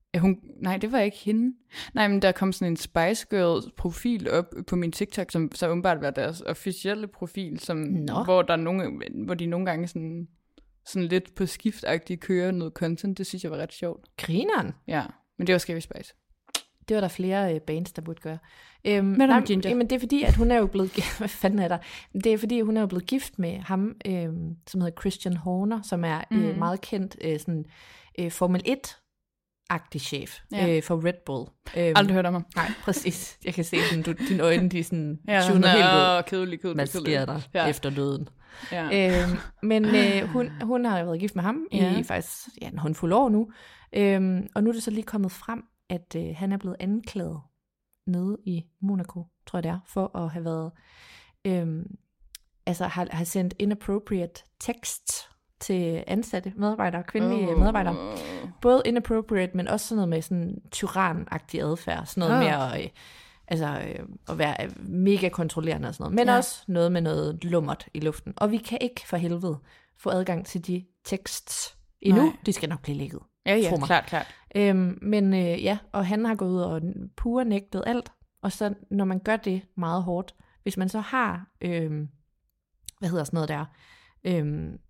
S3: Ja, hun, nej, det var ikke hende. Nej, men der kom sådan en Spice Girls profil op på min TikTok, som så åbenbart var deres officielle profil, som, hvor, der nogle, hvor de nogle gange sådan, sådan lidt på skiftagtigt kører noget content. Det synes jeg var ret sjovt.
S4: Grineren.
S3: Ja, men det var Scary Spice.
S4: Det var der flere øh, bands, der burde gøre. Øhm,
S3: Hvad er der
S4: nej,
S3: med Ginger?
S4: Jamen, det er fordi, at hun er jo blevet... Hvad fanden er der? Det er fordi, hun er jo blevet gift med ham, øh, som hedder Christian Horner, som er øh,
S3: Mhm.
S4: meget kendt øh, sådan, øh, Formel et-agtig chef
S3: Ja.
S4: øh, for Red Bull. Øhm,
S3: Aldrig hørt om ham.
S4: Nej, præcis. Jeg kan se, sådan, du, dine øjne, de er sådan
S3: Ja,
S4: tuner helt ud.
S3: Åh, kedelig, kedelig,
S4: Hvad
S3: kedelig.
S4: sker der
S3: Ja.
S4: efter døden?
S3: Ja.
S4: Øhm, men øh, hun, hun har jo været gift med ham
S3: Ja.
S4: i faktisk ja, en håndfuld år nu. Øhm, og nu er det så lige kommet frem, at øh, han er blevet anklaget nede i Monaco, tror jeg det er, for at have været, øhm, altså har, har sendt inappropriate texts til ansatte medarbejdere, kvindelige
S3: Åh.
S4: medarbejdere. Både inappropriate, men også sådan noget med sådan tyranagtig adfærd, sådan noget
S3: Ah.
S4: med at, øh, altså, øh, at være øh, mega kontrollerende og sådan noget, men
S3: Ja.
S4: ja. også noget med noget lummert i luften. Og vi kan ikke for helvede få adgang til de teksts endnu.
S3: Nej.
S4: De skal nok blive lækket.
S3: Ja, ja,
S4: Tro mig.
S3: klart, klart.
S4: Øhm, men øh, ja, og han har gået ud og pure nægtet alt. Og så når man gør det meget hårdt, hvis man så har, øhm, hvad hedder sådan noget der, øhm,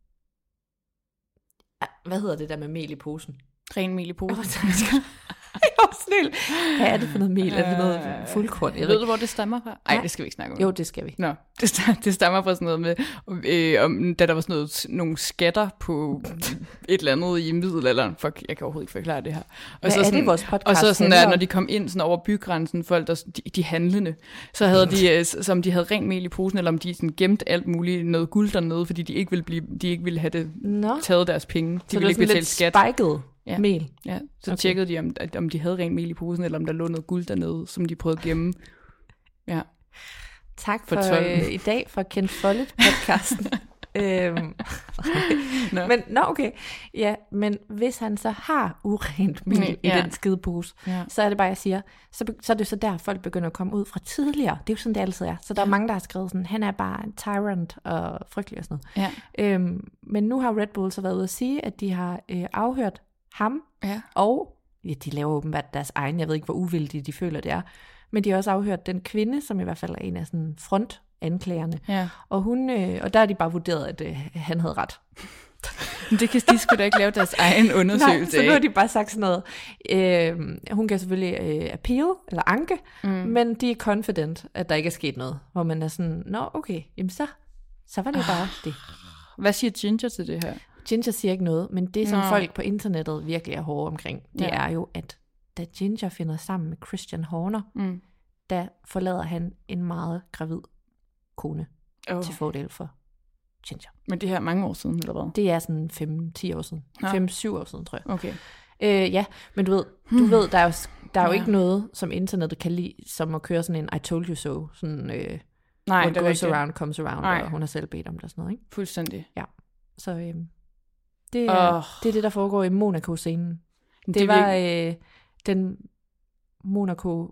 S4: ah, hvad hedder det der med mel i posen?
S3: Ren mel i posen.
S4: Jo, snil. Hvad er det for noget mel? Er det noget fuldkorn? Jeg ved
S3: Ved
S4: ikke.
S3: du, hvor det stammer fra? Nej,
S4: Nej.
S3: det skal vi ikke snakke om.
S4: Jo, det skal vi.
S3: Nå, det, sta- det stammer fra sådan noget med, øh, om, da der var sådan noget, nogle skatter på et eller andet i middelalderen. Fuck, jeg kan overhovedet ikke forklare det her. Og
S4: Hvad
S3: så
S4: er
S3: sådan,
S4: det, vores podcast
S3: Og så sådan
S4: handler
S3: der,
S4: om?
S3: når de kom ind sådan over bygrænsen, folk der, de, de handlende, så havde de, øh, som de havde rent mel i posen, eller om de sådan gemte alt muligt, noget guld dernede, fordi de ikke ville, blive, de ikke ville have det
S4: Nå,
S3: taget deres penge. De
S4: så det
S3: ville
S4: var
S3: ikke
S4: sådan
S3: betale
S4: lidt
S3: skat.
S4: spiket
S3: Ja.
S4: mel.
S3: Ja, så
S4: Okay.
S3: okay. tjekkede de, om, om de havde rent mel i posen, eller om der lå noget guld dernede, som de prøvede at gemme. Ja.
S4: Tak
S3: For
S4: for,
S3: tolv.
S4: øh, i dag fra Ken Follett podcasten. øhm,
S3: Nå.
S4: men, nå, okay. Ja, men hvis han så har urent mel
S3: Mm,
S4: i
S3: ja.
S4: den skide pose,
S3: Ja.
S4: så er det bare, jeg siger, så, be- så er det så der, folk begynder at komme ud fra tidligere. Det er jo sådan, det altid er. Så der er mange, der har skrevet sådan, han er bare en tyrant og frygtelig og sådan noget.
S3: Ja.
S4: Øhm, men nu har Red Bull så været ude at sige, at de har øh, afhørt ham,
S3: Ja.
S4: og ja, de laver åbenbart deres egen, jeg ved ikke, hvor uvildige de føler, det er, men de har også afhørt den kvinde, som i hvert fald er en af sådan frontanklagerne.
S3: Ja.
S4: Og, hun, øh, og der har de bare vurderet, at øh, han havde ret.
S3: Men det kan de sgu da ikke lave deres egen undersøgelse
S4: Nej, så nu har
S3: af.
S4: de bare sagt sådan noget. Øh, hun kan selvfølgelig øh, appeal, eller anke, mm. men de er confident, at der ikke er sket noget. Hvor man er sådan, nå okay, jamen så, så var det bare det.
S3: Hvad siger Ginger til det her?
S4: Ginger siger ikke noget, men det, som
S3: Nå.
S4: folk på internettet virkelig er hårde omkring, det
S3: Ja.
S4: er jo, at da Ginger finder sammen med Christian Horner,
S3: Mm.
S4: der forlader han en meget gravid kone
S3: Oh.
S4: til fordel for Ginger.
S3: Men det her er mange år siden, eller hvad?
S4: Det er sådan fem til år siden.
S3: Nå.
S4: fem til syv år siden, tror jeg.
S3: Okay.
S4: Øh, ja, men du ved, du ved der er jo, der er jo
S3: Ja.
S4: ikke noget, som internettet kan lide, som at køre sådan en I told you so. Sådan, øh,
S3: Nej,
S4: what
S3: det er
S4: goes
S3: rigtigt.
S4: around comes around,
S3: Nej.
S4: og hun har selv bedt om det og sådan noget, ikke?
S3: Fuldstændig.
S4: Så øh, det, er,
S3: Åh.
S4: det er det, der foregår i Monaco-scenen. Det,
S3: Det
S4: det
S3: er
S4: var øh, den Monaco...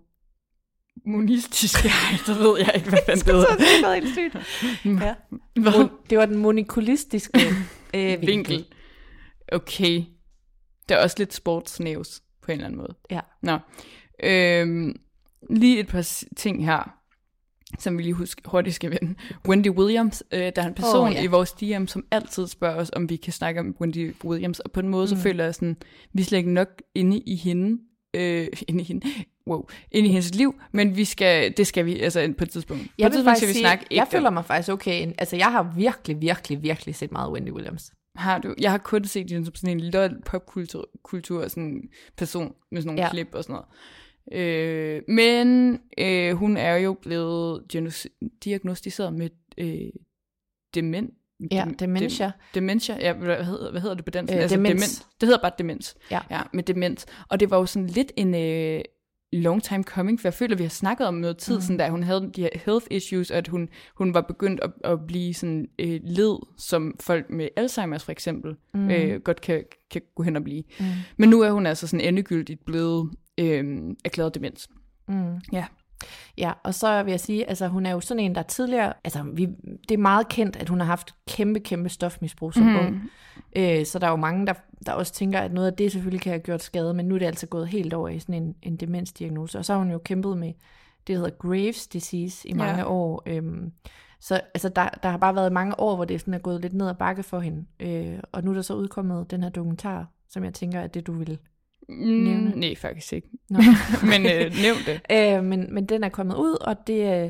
S3: Monistiske, ej, så ved jeg ikke, hvad fanden det hedder.
S4: det er noget helt sygt. Ja.
S3: Hvad?
S4: Mon- det var den monikulistiske øh, vinkel.
S3: Vinkel. Okay. Det er også lidt sportsnævs på en eller anden måde.
S4: Ja.
S3: Nå. Øhm, lige et par s- ting her, som vi lige husk, hurtigt skal vende. Wendy Williams, øh, der er en person
S4: Åh, ja.
S3: i vores D M, som altid spørger os, om vi kan snakke om Wendy Williams, og på en måde mm. så føler jeg sådan, vi er slet ikke nok inde i hende, øh, inde i hende, wow, inde i hendes liv, men vi skal, det skal vi, altså på et tidspunkt. På
S4: Jeg
S3: et
S4: vil
S3: tidspunkt
S4: faktisk
S3: skal vi
S4: sige,
S3: snakke
S4: jeg
S3: ægte om-
S4: føler mig faktisk okay. Altså, jeg har virkelig, virkelig, virkelig set meget Wendy Williams.
S3: Har du? Jeg har kun set hende som sådan en lille popkultur kultur, sådan person med sådan nogle ja.
S4: Ja.
S3: klip og sådan noget. Øh, men øh, hun er jo blevet diagnos- diagnosticeret med øh, demen.
S4: Ja,
S3: dem-
S4: dementia.
S3: Dem, dementia, ja, hvad hedder, hvad hedder det på dansk?
S4: Øh, demens.
S3: Demens. Det hedder bare demens.
S4: Ja.
S3: ja, med demens. Og det var jo sådan lidt en øh, long time coming, for jeg føler, vi har snakket om noget tid, mm. sådan der hun havde de her health issues, og at hun, hun var begyndt at, at blive sådan øh, led, som folk med Alzheimer's for eksempel mm. øh, godt kan, kan gå hen og blive. Mm. Men nu er hun altså sådan endegyldigt blevet øh, erklæret demens.
S4: Mm.
S3: Ja.
S4: Ja, og så vil jeg sige, altså hun er jo sådan en, der tidligere, altså vi, det er meget kendt, at hun har haft kæmpe, kæmpe stofmisbrug som mm. ung. Øh, så der er jo mange, der, der også tænker, at noget af det selvfølgelig kan have gjort skade, men nu er det altså gået helt over i sådan en, en demensdiagnose. Og så har hun jo kæmpet med det, der hedder Graves' disease i mange ja. år. Øhm, så altså, der, der har bare været mange år, hvor det sådan er gået lidt ned ad bakke for hende. Øh, og nu er der så udkommet den her dokumentar, som jeg tænker, er det, du vil nævne.
S3: Mm, nej, faktisk ikke. men øh, nævn det.
S4: Øh, men, men den er kommet ud, og det, øh,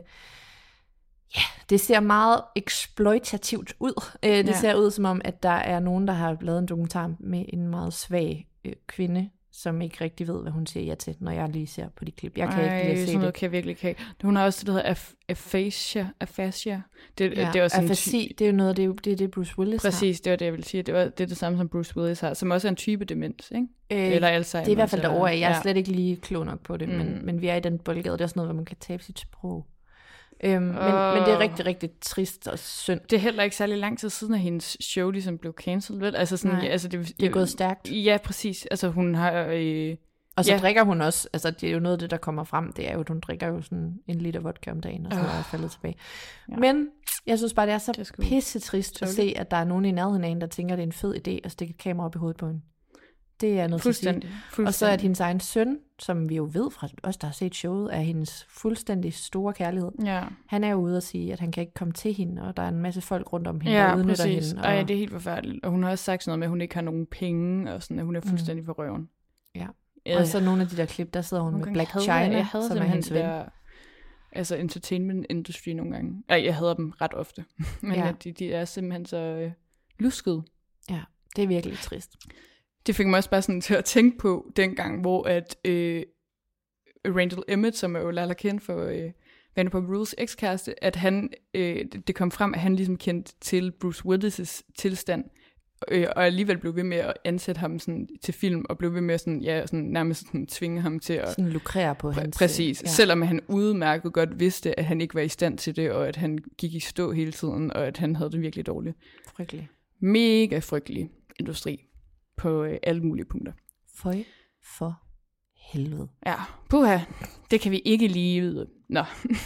S4: ja, det ser meget eksploitativt ud. Øh, det ja. ser ud som om, at der er nogen, der har lavet en dokumentar med en meget svag øh, kvinde, som ikke rigtig ved, hvad hun siger ja til, når jeg lige ser på de klip. Jeg kan
S3: Ej,
S4: ikke lide at se
S3: sådan noget
S4: det.
S3: kan jeg virkelig ikke. Hun har også det, der hedder af- aphasia. aphasia. Det,
S4: Ja,
S3: det er også
S4: afasi,
S3: en ty-
S4: det er jo noget, det er, det, er det Bruce Willis
S3: Præcis, det var det, jeg ville sige. Det, var, det er det samme, som Bruce Willis har, som også er en type demens, ikke?
S4: har. Øh,
S3: Eller Alzheimer.
S4: det er i hvert fald derovre. Jeg er
S3: ja.
S4: slet ikke lige klog nok på det, mm. men, men vi er i den boldgade. Det er også noget, hvor man kan tabe sit sprog. Øhm, men,
S3: Åh.
S4: men det er rigtig, rigtig trist og synd.
S3: Det er heller ikke særlig lang tid siden, at hendes show ligesom blev cancelled, vel? Altså sådan,
S4: Nej,
S3: ja, altså det,
S4: det er gået stærkt.
S3: Ja, præcis. Altså hun har... Øh,
S4: Og så
S3: ja.
S4: drikker hun også, altså det er jo noget af det, der kommer frem, det er jo, at hun drikker jo sådan en liter vodka om dagen, og så er jeg faldet tilbage.
S3: Ja.
S4: Men jeg synes bare, det er så
S3: Det er sgu
S4: pisse trist at se, at der er nogen i nærheden af hende, der tænker, at det er en fed idé at stikke et kamera op i hovedet på hende. Det er noget til at sige.
S3: fuldstændig, fuldstændig.
S4: Og så at hendes egen søn, som vi jo ved fra os, der har set showet, er hendes fuldstændig store kærlighed.
S3: Ja,
S4: Han er jo ude og sige, at han kan ikke komme til hende, og der er en masse folk rundt om hende,
S3: ja
S4: der udnytter
S3: præcis.
S4: hende.
S3: Og... Ej, det er helt forfærdeligt. Og hun har også sagt sådan noget med, at hun ikke har nogen penge, og sådan, at hun er fuldstændig mm. for røven.
S4: Ja.
S3: Øh,
S4: Og så nogle af de der klip, der sidder hun
S3: nogle
S4: med
S3: gange
S4: Black
S3: hader
S4: China,
S3: jeg, jeg hader
S4: som er
S3: simpelthen
S4: hendes ven.
S3: der, altså entertainment industry nogle gange. Ej, jeg hader dem ret ofte. Men
S4: Ja.
S3: ja. de, de er simpelthen så øh, luskede.
S4: Ja, det er virkelig trist.
S3: Det fik mig også bare sådan til at tænke på dengang, hvor at øh, Randall Emmett, som er jo Lala kendt for øh, Vanderpump Rules ekskæreste, at han, øh, det kom frem, at han ligesom kendte til Bruce Willis' tilstand, øh, og alligevel blev ved med at ansætte ham sådan, til film, og blev ved med at sådan, ja, sådan, nærmest sådan, tvinge ham til at...
S4: Sådan lukrere på
S3: Præ-
S4: hans...
S3: Præcis,
S4: Ja.
S3: selvom han udmærket godt vidste, at han ikke var i stand til det, og at han gik i stå hele tiden, og at han havde det virkelig dårligt.
S4: Frygtelig.
S3: Mega frygtelig industri på øh, alle mulige punkter.
S4: Føj for helvede.
S3: Ja, puha, det kan vi ikke lige vide. Nå,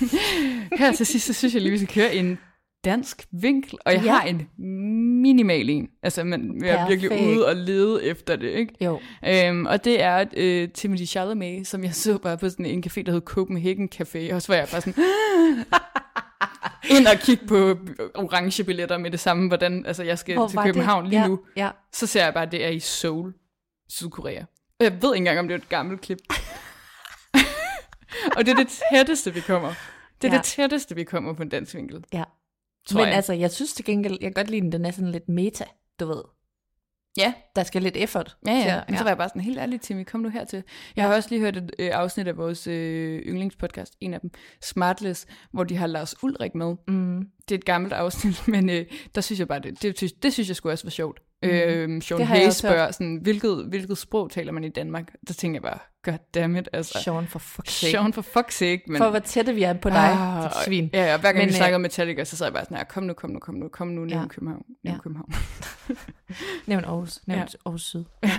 S3: her til sidst, så synes jeg lige, vi skal køre en dansk vinkel, og jeg
S4: Ja.
S3: ja. har en minimal en. Altså, man er virkelig
S4: Perfekt.
S3: ude og lede efter det, ikke?
S4: Jo.
S3: Øhm, og det er øh, Timothée Chalamet, som jeg så bare på sådan en café, der hed Copenhagen Café, og så var jeg bare sådan... ind og kigge på orange billetter med det samme, hvordan altså, jeg skal
S4: Hvor
S3: til
S4: var
S3: København
S4: det?
S3: lige
S4: Ja,
S3: nu.
S4: ja.
S3: Så ser jeg bare, at det er i Seoul, Sydkorea. Og jeg ved ikke engang, om det er et gammelt klip. Og det er det tætteste, vi kommer. Det er
S4: Ja.
S3: det tætteste, vi kommer på en dansk vinkel.
S4: Ja.
S3: Tror
S4: Men
S3: jeg.
S4: altså, jeg synes til gengæld, jeg kan godt lide den, den er sådan lidt meta, du ved.
S3: Ja.
S4: Der skal lidt effort.
S3: Ja, ja.
S4: til-
S3: Men så var jeg bare sådan, helt ærligt, Timmy, kom nu hertil. Jeg har også lige hørt et øh, afsnit af vores øh, yndlingspodcast, en af dem, Smartless, hvor de har Lars Ulrik med.
S4: Mm.
S3: Det er et gammelt afsnit, men øh, der synes jeg bare, det, det, det, det synes jeg skulle også være sjovt. Mm. Øh, Sean
S4: Det har jeg
S3: Hayes
S4: også hørt.
S3: spørger, sådan, hvilket, hvilket sprog taler man i Danmark? Der tænker jeg bare, goddammit, altså.
S4: Sean for fuck's sake.
S3: Sean for fuck's sake. Men,
S4: For hvor tætte vi er på dig,
S3: Ah,
S4: dit svin.
S3: Ja, ja, hver gang
S4: Men,
S3: vi
S4: øh,
S3: snakker om Metallica, så sad jeg bare sådan her, kom nu, kom nu, kom nu, kom nu, nævn
S4: Ja.
S3: København, nævn
S4: Ja.
S3: København.
S4: Nævn Aarhus. Nævn
S3: Ja.
S4: Aarhus Syd. Ja.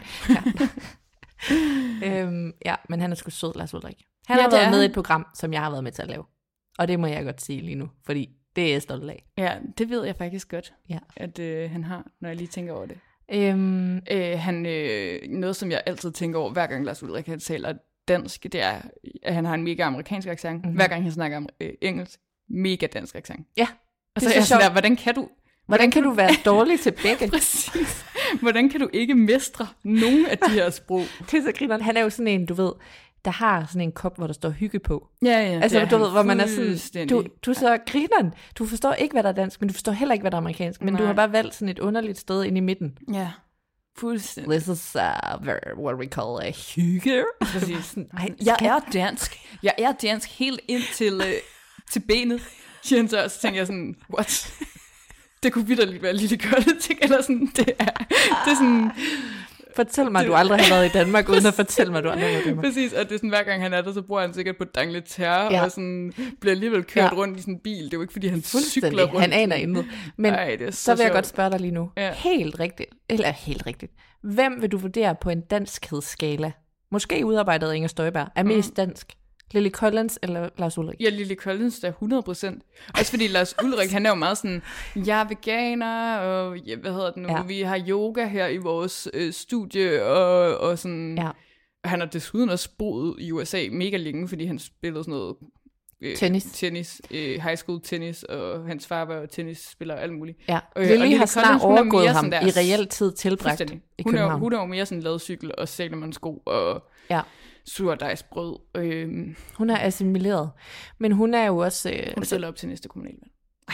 S4: øhm, ja, men han er sgu sød, Lars Ulrik. Han
S3: Ja,
S4: har
S3: det
S4: været
S3: er
S4: med i
S3: han.
S4: et program, som jeg har været med til at lave. Og det må jeg godt sige lige nu, fordi det er jeg stolt af.
S3: Ja, det ved jeg faktisk godt,
S4: Ja.
S3: at øh, han har, når jeg lige tænker over det.
S4: Øhm,
S3: Øh, han, øh, noget, som jeg altid tænker over, hver gang Lars Ulrik han taler dansk, det er, at han har en mega amerikansk accent.
S4: Mhm.
S3: Mm-hmm. Hver gang han snakker om øh, engelsk, mega dansk accent.
S4: ja,
S3: Og
S4: Det
S3: så
S4: er
S3: er jeg
S4: så
S3: sådan
S4: sjovt.
S3: der, hvordan kan du...
S4: hvordan kan du være dårlig til begge?
S3: Præcis. Hvordan kan du ikke mestre nogen af de her sprog?
S4: Det er så grineren. Han er jo sådan en, du ved, der har sådan en kop, hvor der står hygge på.
S3: Ja, ja.
S4: Altså,
S3: det
S4: du
S3: han
S4: ved, hvor man er sådan,
S3: fuldstændig.
S4: du, du er så grineren. Du forstår ikke, hvad der er dansk, men du forstår heller ikke, hvad der er amerikansk. Men
S3: Nej.
S4: du har bare valgt sådan et underligt sted inde i midten.
S3: Ja, fuldstændig.
S4: This is uh, what we call a hygge.
S3: Præcis.
S4: Ej,
S3: Jeg
S4: skal-
S3: er dansk. Jeg er dansk helt ind til, øh, til benet. Siger han så, og så tænker jeg sådan, what? Det kunne vitterligt være lille gørte ting, eller sådan, det er, det er sådan,
S4: Fortæl mig, at du aldrig har været i Danmark, uden at fortælle mig, at du aldrig har været i Danmark.
S3: præcis, og det er sådan, hver gang han er der, så bruger han sikkert på Dangleterre,
S4: Ja.
S3: og sådan, bliver alligevel kørt
S4: Ja.
S3: rundt i sådan en bil. Det er jo ikke, fordi han cykler
S4: Fuldstændig.
S3: rundt.
S4: Han aner intet. Men
S3: Ej, det er så
S4: så vil jeg
S3: sjovt.
S4: godt spørge dig lige nu.
S3: Ja.
S4: Helt rigtigt. Eller helt rigtigt. Hvem vil du vurdere på en danskhedsskala? Måske udarbejdet af Inger Støjberg. Er mest dansk? Lily Collins eller Lars Ulrik?
S3: Ja, Lily Collins, der er hundrede procent. Også fordi Lars Ulrik, han er jo meget sådan, jeg er veganer, og ja, hvad hedder det nu, ja. vi har yoga her i vores øh, studie, og, og sådan... Ja. Han har desuden også boet i U S A mega længe, fordi han spillede sådan noget... Øh,
S4: tennis.
S3: Tennis, øh, high school tennis, og hans far var tennisspiller og alt muligt.
S4: Ja,
S3: øh,
S4: Lily, Lily har snart Collins, overgået ham der, i reelt tid tilbragt i
S3: hun
S4: København.
S3: Er, hun er jo mere sådan ladcykel og Salomon-sko og
S4: ja.
S3: surdejsbrød. Øh.
S4: Hun er assimileret. Men hun er jo også... Øh,
S3: hun stiller op til næste kommunalvalg.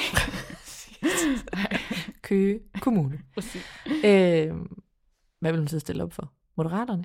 S4: Køge Kommune. øh, hvad vil hun så stille op for? Moderaterne?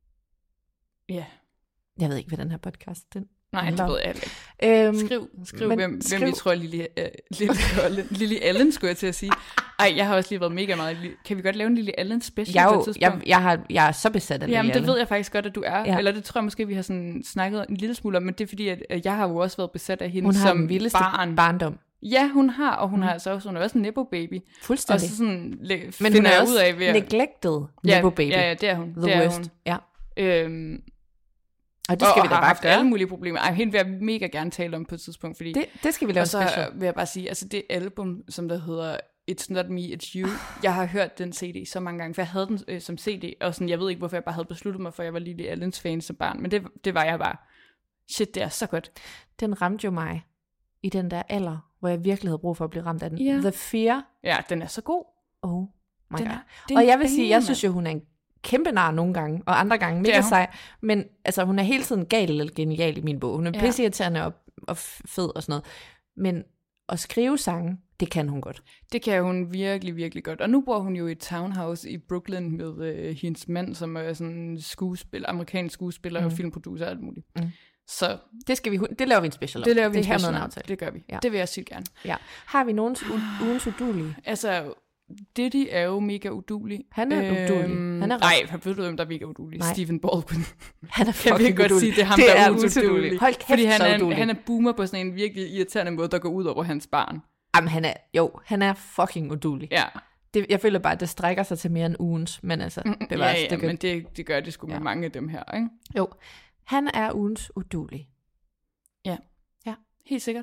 S3: Ja.
S4: Jeg ved ikke, hvad den her podcast den
S3: Nej, det ved jeg ikke. Øhm, skriv, skriv hvem, skriv. hvem vi tror, Lily, uh, Lily, Lily Allen skulle jeg til at sige. Ej, jeg har også lige været mega meget. Kan vi godt lave en Lily Allen special
S4: jeg
S3: på
S4: jo,
S3: et tidspunkt?
S4: Jeg, jeg, har, jeg er så besat af Lily
S3: Jamen,
S4: Allen.
S3: det ved jeg faktisk godt, at du er.
S4: Ja.
S3: Eller det tror jeg måske, vi har sådan snakket en lille smule om, men det er fordi, at jeg har jo også været besat af hende
S4: hun har
S3: som
S4: den vildeste
S3: barn.
S4: barndom.
S3: Ja, hun har, og hun
S4: mm.
S3: har altså også, hun er også en nepo-baby.
S4: Fuldstændig.
S3: Og så sådan,
S4: men hun er også
S3: ud af ved at...
S4: neglected
S3: ja,
S4: nepo-baby.
S3: Ja, ja, det er hun.
S4: The
S3: det er
S4: worst.
S3: Hun.
S4: Ja.
S3: Øhm,
S4: og det skal
S3: og,
S4: vi da
S3: og
S4: bare
S3: haft
S4: gøre.
S3: alle mulige problemer. Ej, hende vil jeg mega gerne tale om på et tidspunkt, fordi...
S4: Det, det skal vi lave
S3: og så
S4: special.
S3: vil jeg bare sige, altså det album, som der hedder It's Not Me, It's You, jeg har hørt den C D så mange gange, for jeg havde den øh, som C D, og sådan, jeg ved ikke, hvorfor jeg bare havde besluttet mig for, at jeg var Lily Allens fan som barn, men det, det var jeg bare. Shit, det er så godt.
S4: Den ramte jo mig i den der alder, hvor jeg virkelig havde brug for at blive ramt af den.
S3: Ja.
S4: The Fear.
S3: Ja, den er så god.
S4: Oh my
S3: den
S4: god.
S3: Er,
S4: og jeg vil sige, jeg synes jo, hun er en kæmpe nar nogle gange, og andre gange mega sej, men altså, hun er hele tiden gal eller genial i min bog. Hun er ja. pisseirriterende og, og fed og sådan noget. Men at skrive sange, det kan hun godt.
S3: Det kan hun virkelig, virkelig godt. Og nu bor hun jo i et townhouse i Brooklyn med øh, hendes mand, som er sådan en skuespiller, amerikansk skuespiller mm. og filmproducer og alt muligt. Mm. Så
S4: det skal vi, det laver vi en special om.
S3: Det laver vi
S4: det
S3: en special
S4: om.
S3: Det gør vi. Ja. Det vil jeg sige gerne.
S4: Ja. Har vi nogens u- ugens udulige?
S3: Altså, Diddy er jo mega udulig.
S4: Han er øhm, udulig. Han er
S3: nej, jeg ved du, hvem der er mega udulig? Nej. Stephen Baldwin.
S4: Han er fucking
S3: jeg vil godt
S4: udulig.
S3: sige, det er ham,
S4: det
S3: der
S4: er
S3: udulig.
S4: udulig. Hold kæft,
S3: fordi han er,
S4: udulig.
S3: han er boomer på sådan en virkelig irriterende måde, der går ud over hans barn.
S4: Jamen, han er, jo, han er fucking udulig.
S3: Ja.
S4: Det, jeg føler bare, at det strækker sig til mere end ugens, men altså, det var
S3: ja, ja,
S4: det
S3: men det, det gør det sgu med ja. mange af dem her, ikke?
S4: Jo, han er ugens udulig.
S3: Ja.
S4: Ja.
S3: Helt sikkert.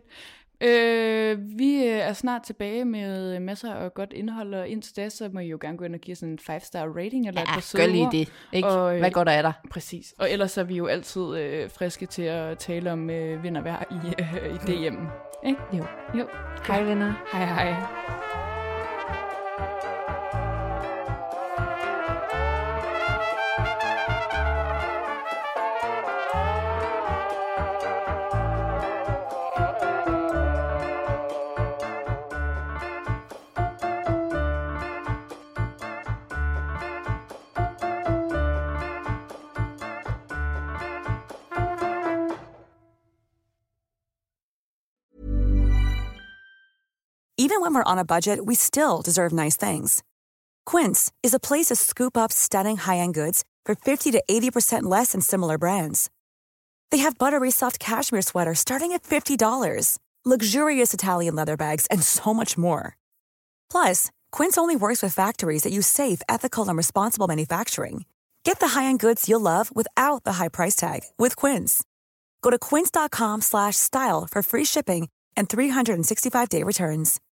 S3: Øh, vi er snart tilbage med masser af godt indhold, og indtil da, så må I jo gerne gå ind og give sådan en five-star rating eller
S4: ja,
S3: et par søde
S4: gør lige det. Ikke? Og, hvad går der af dig?
S3: Præcis. Og ellers er vi jo altid øh, friske til at tale om øh, vind og vejr i, øh, i D M. Ikke?
S4: Jo.
S3: Jo.
S4: Hej venner.
S3: Hej hej.
S1: Even when we're on a budget, we still deserve nice things. Quince is a place to scoop up stunning high-end goods for fifty to eighty percent less than similar brands. They have buttery soft cashmere sweaters starting at fifty dollars, luxurious Italian leather bags, and so much more. Plus, Quince only works with factories that use safe, ethical, and responsible manufacturing. Get the high-end goods you'll love without the high price tag with Quince. Go to quince.com slash style for free shipping and three sixty-five day returns.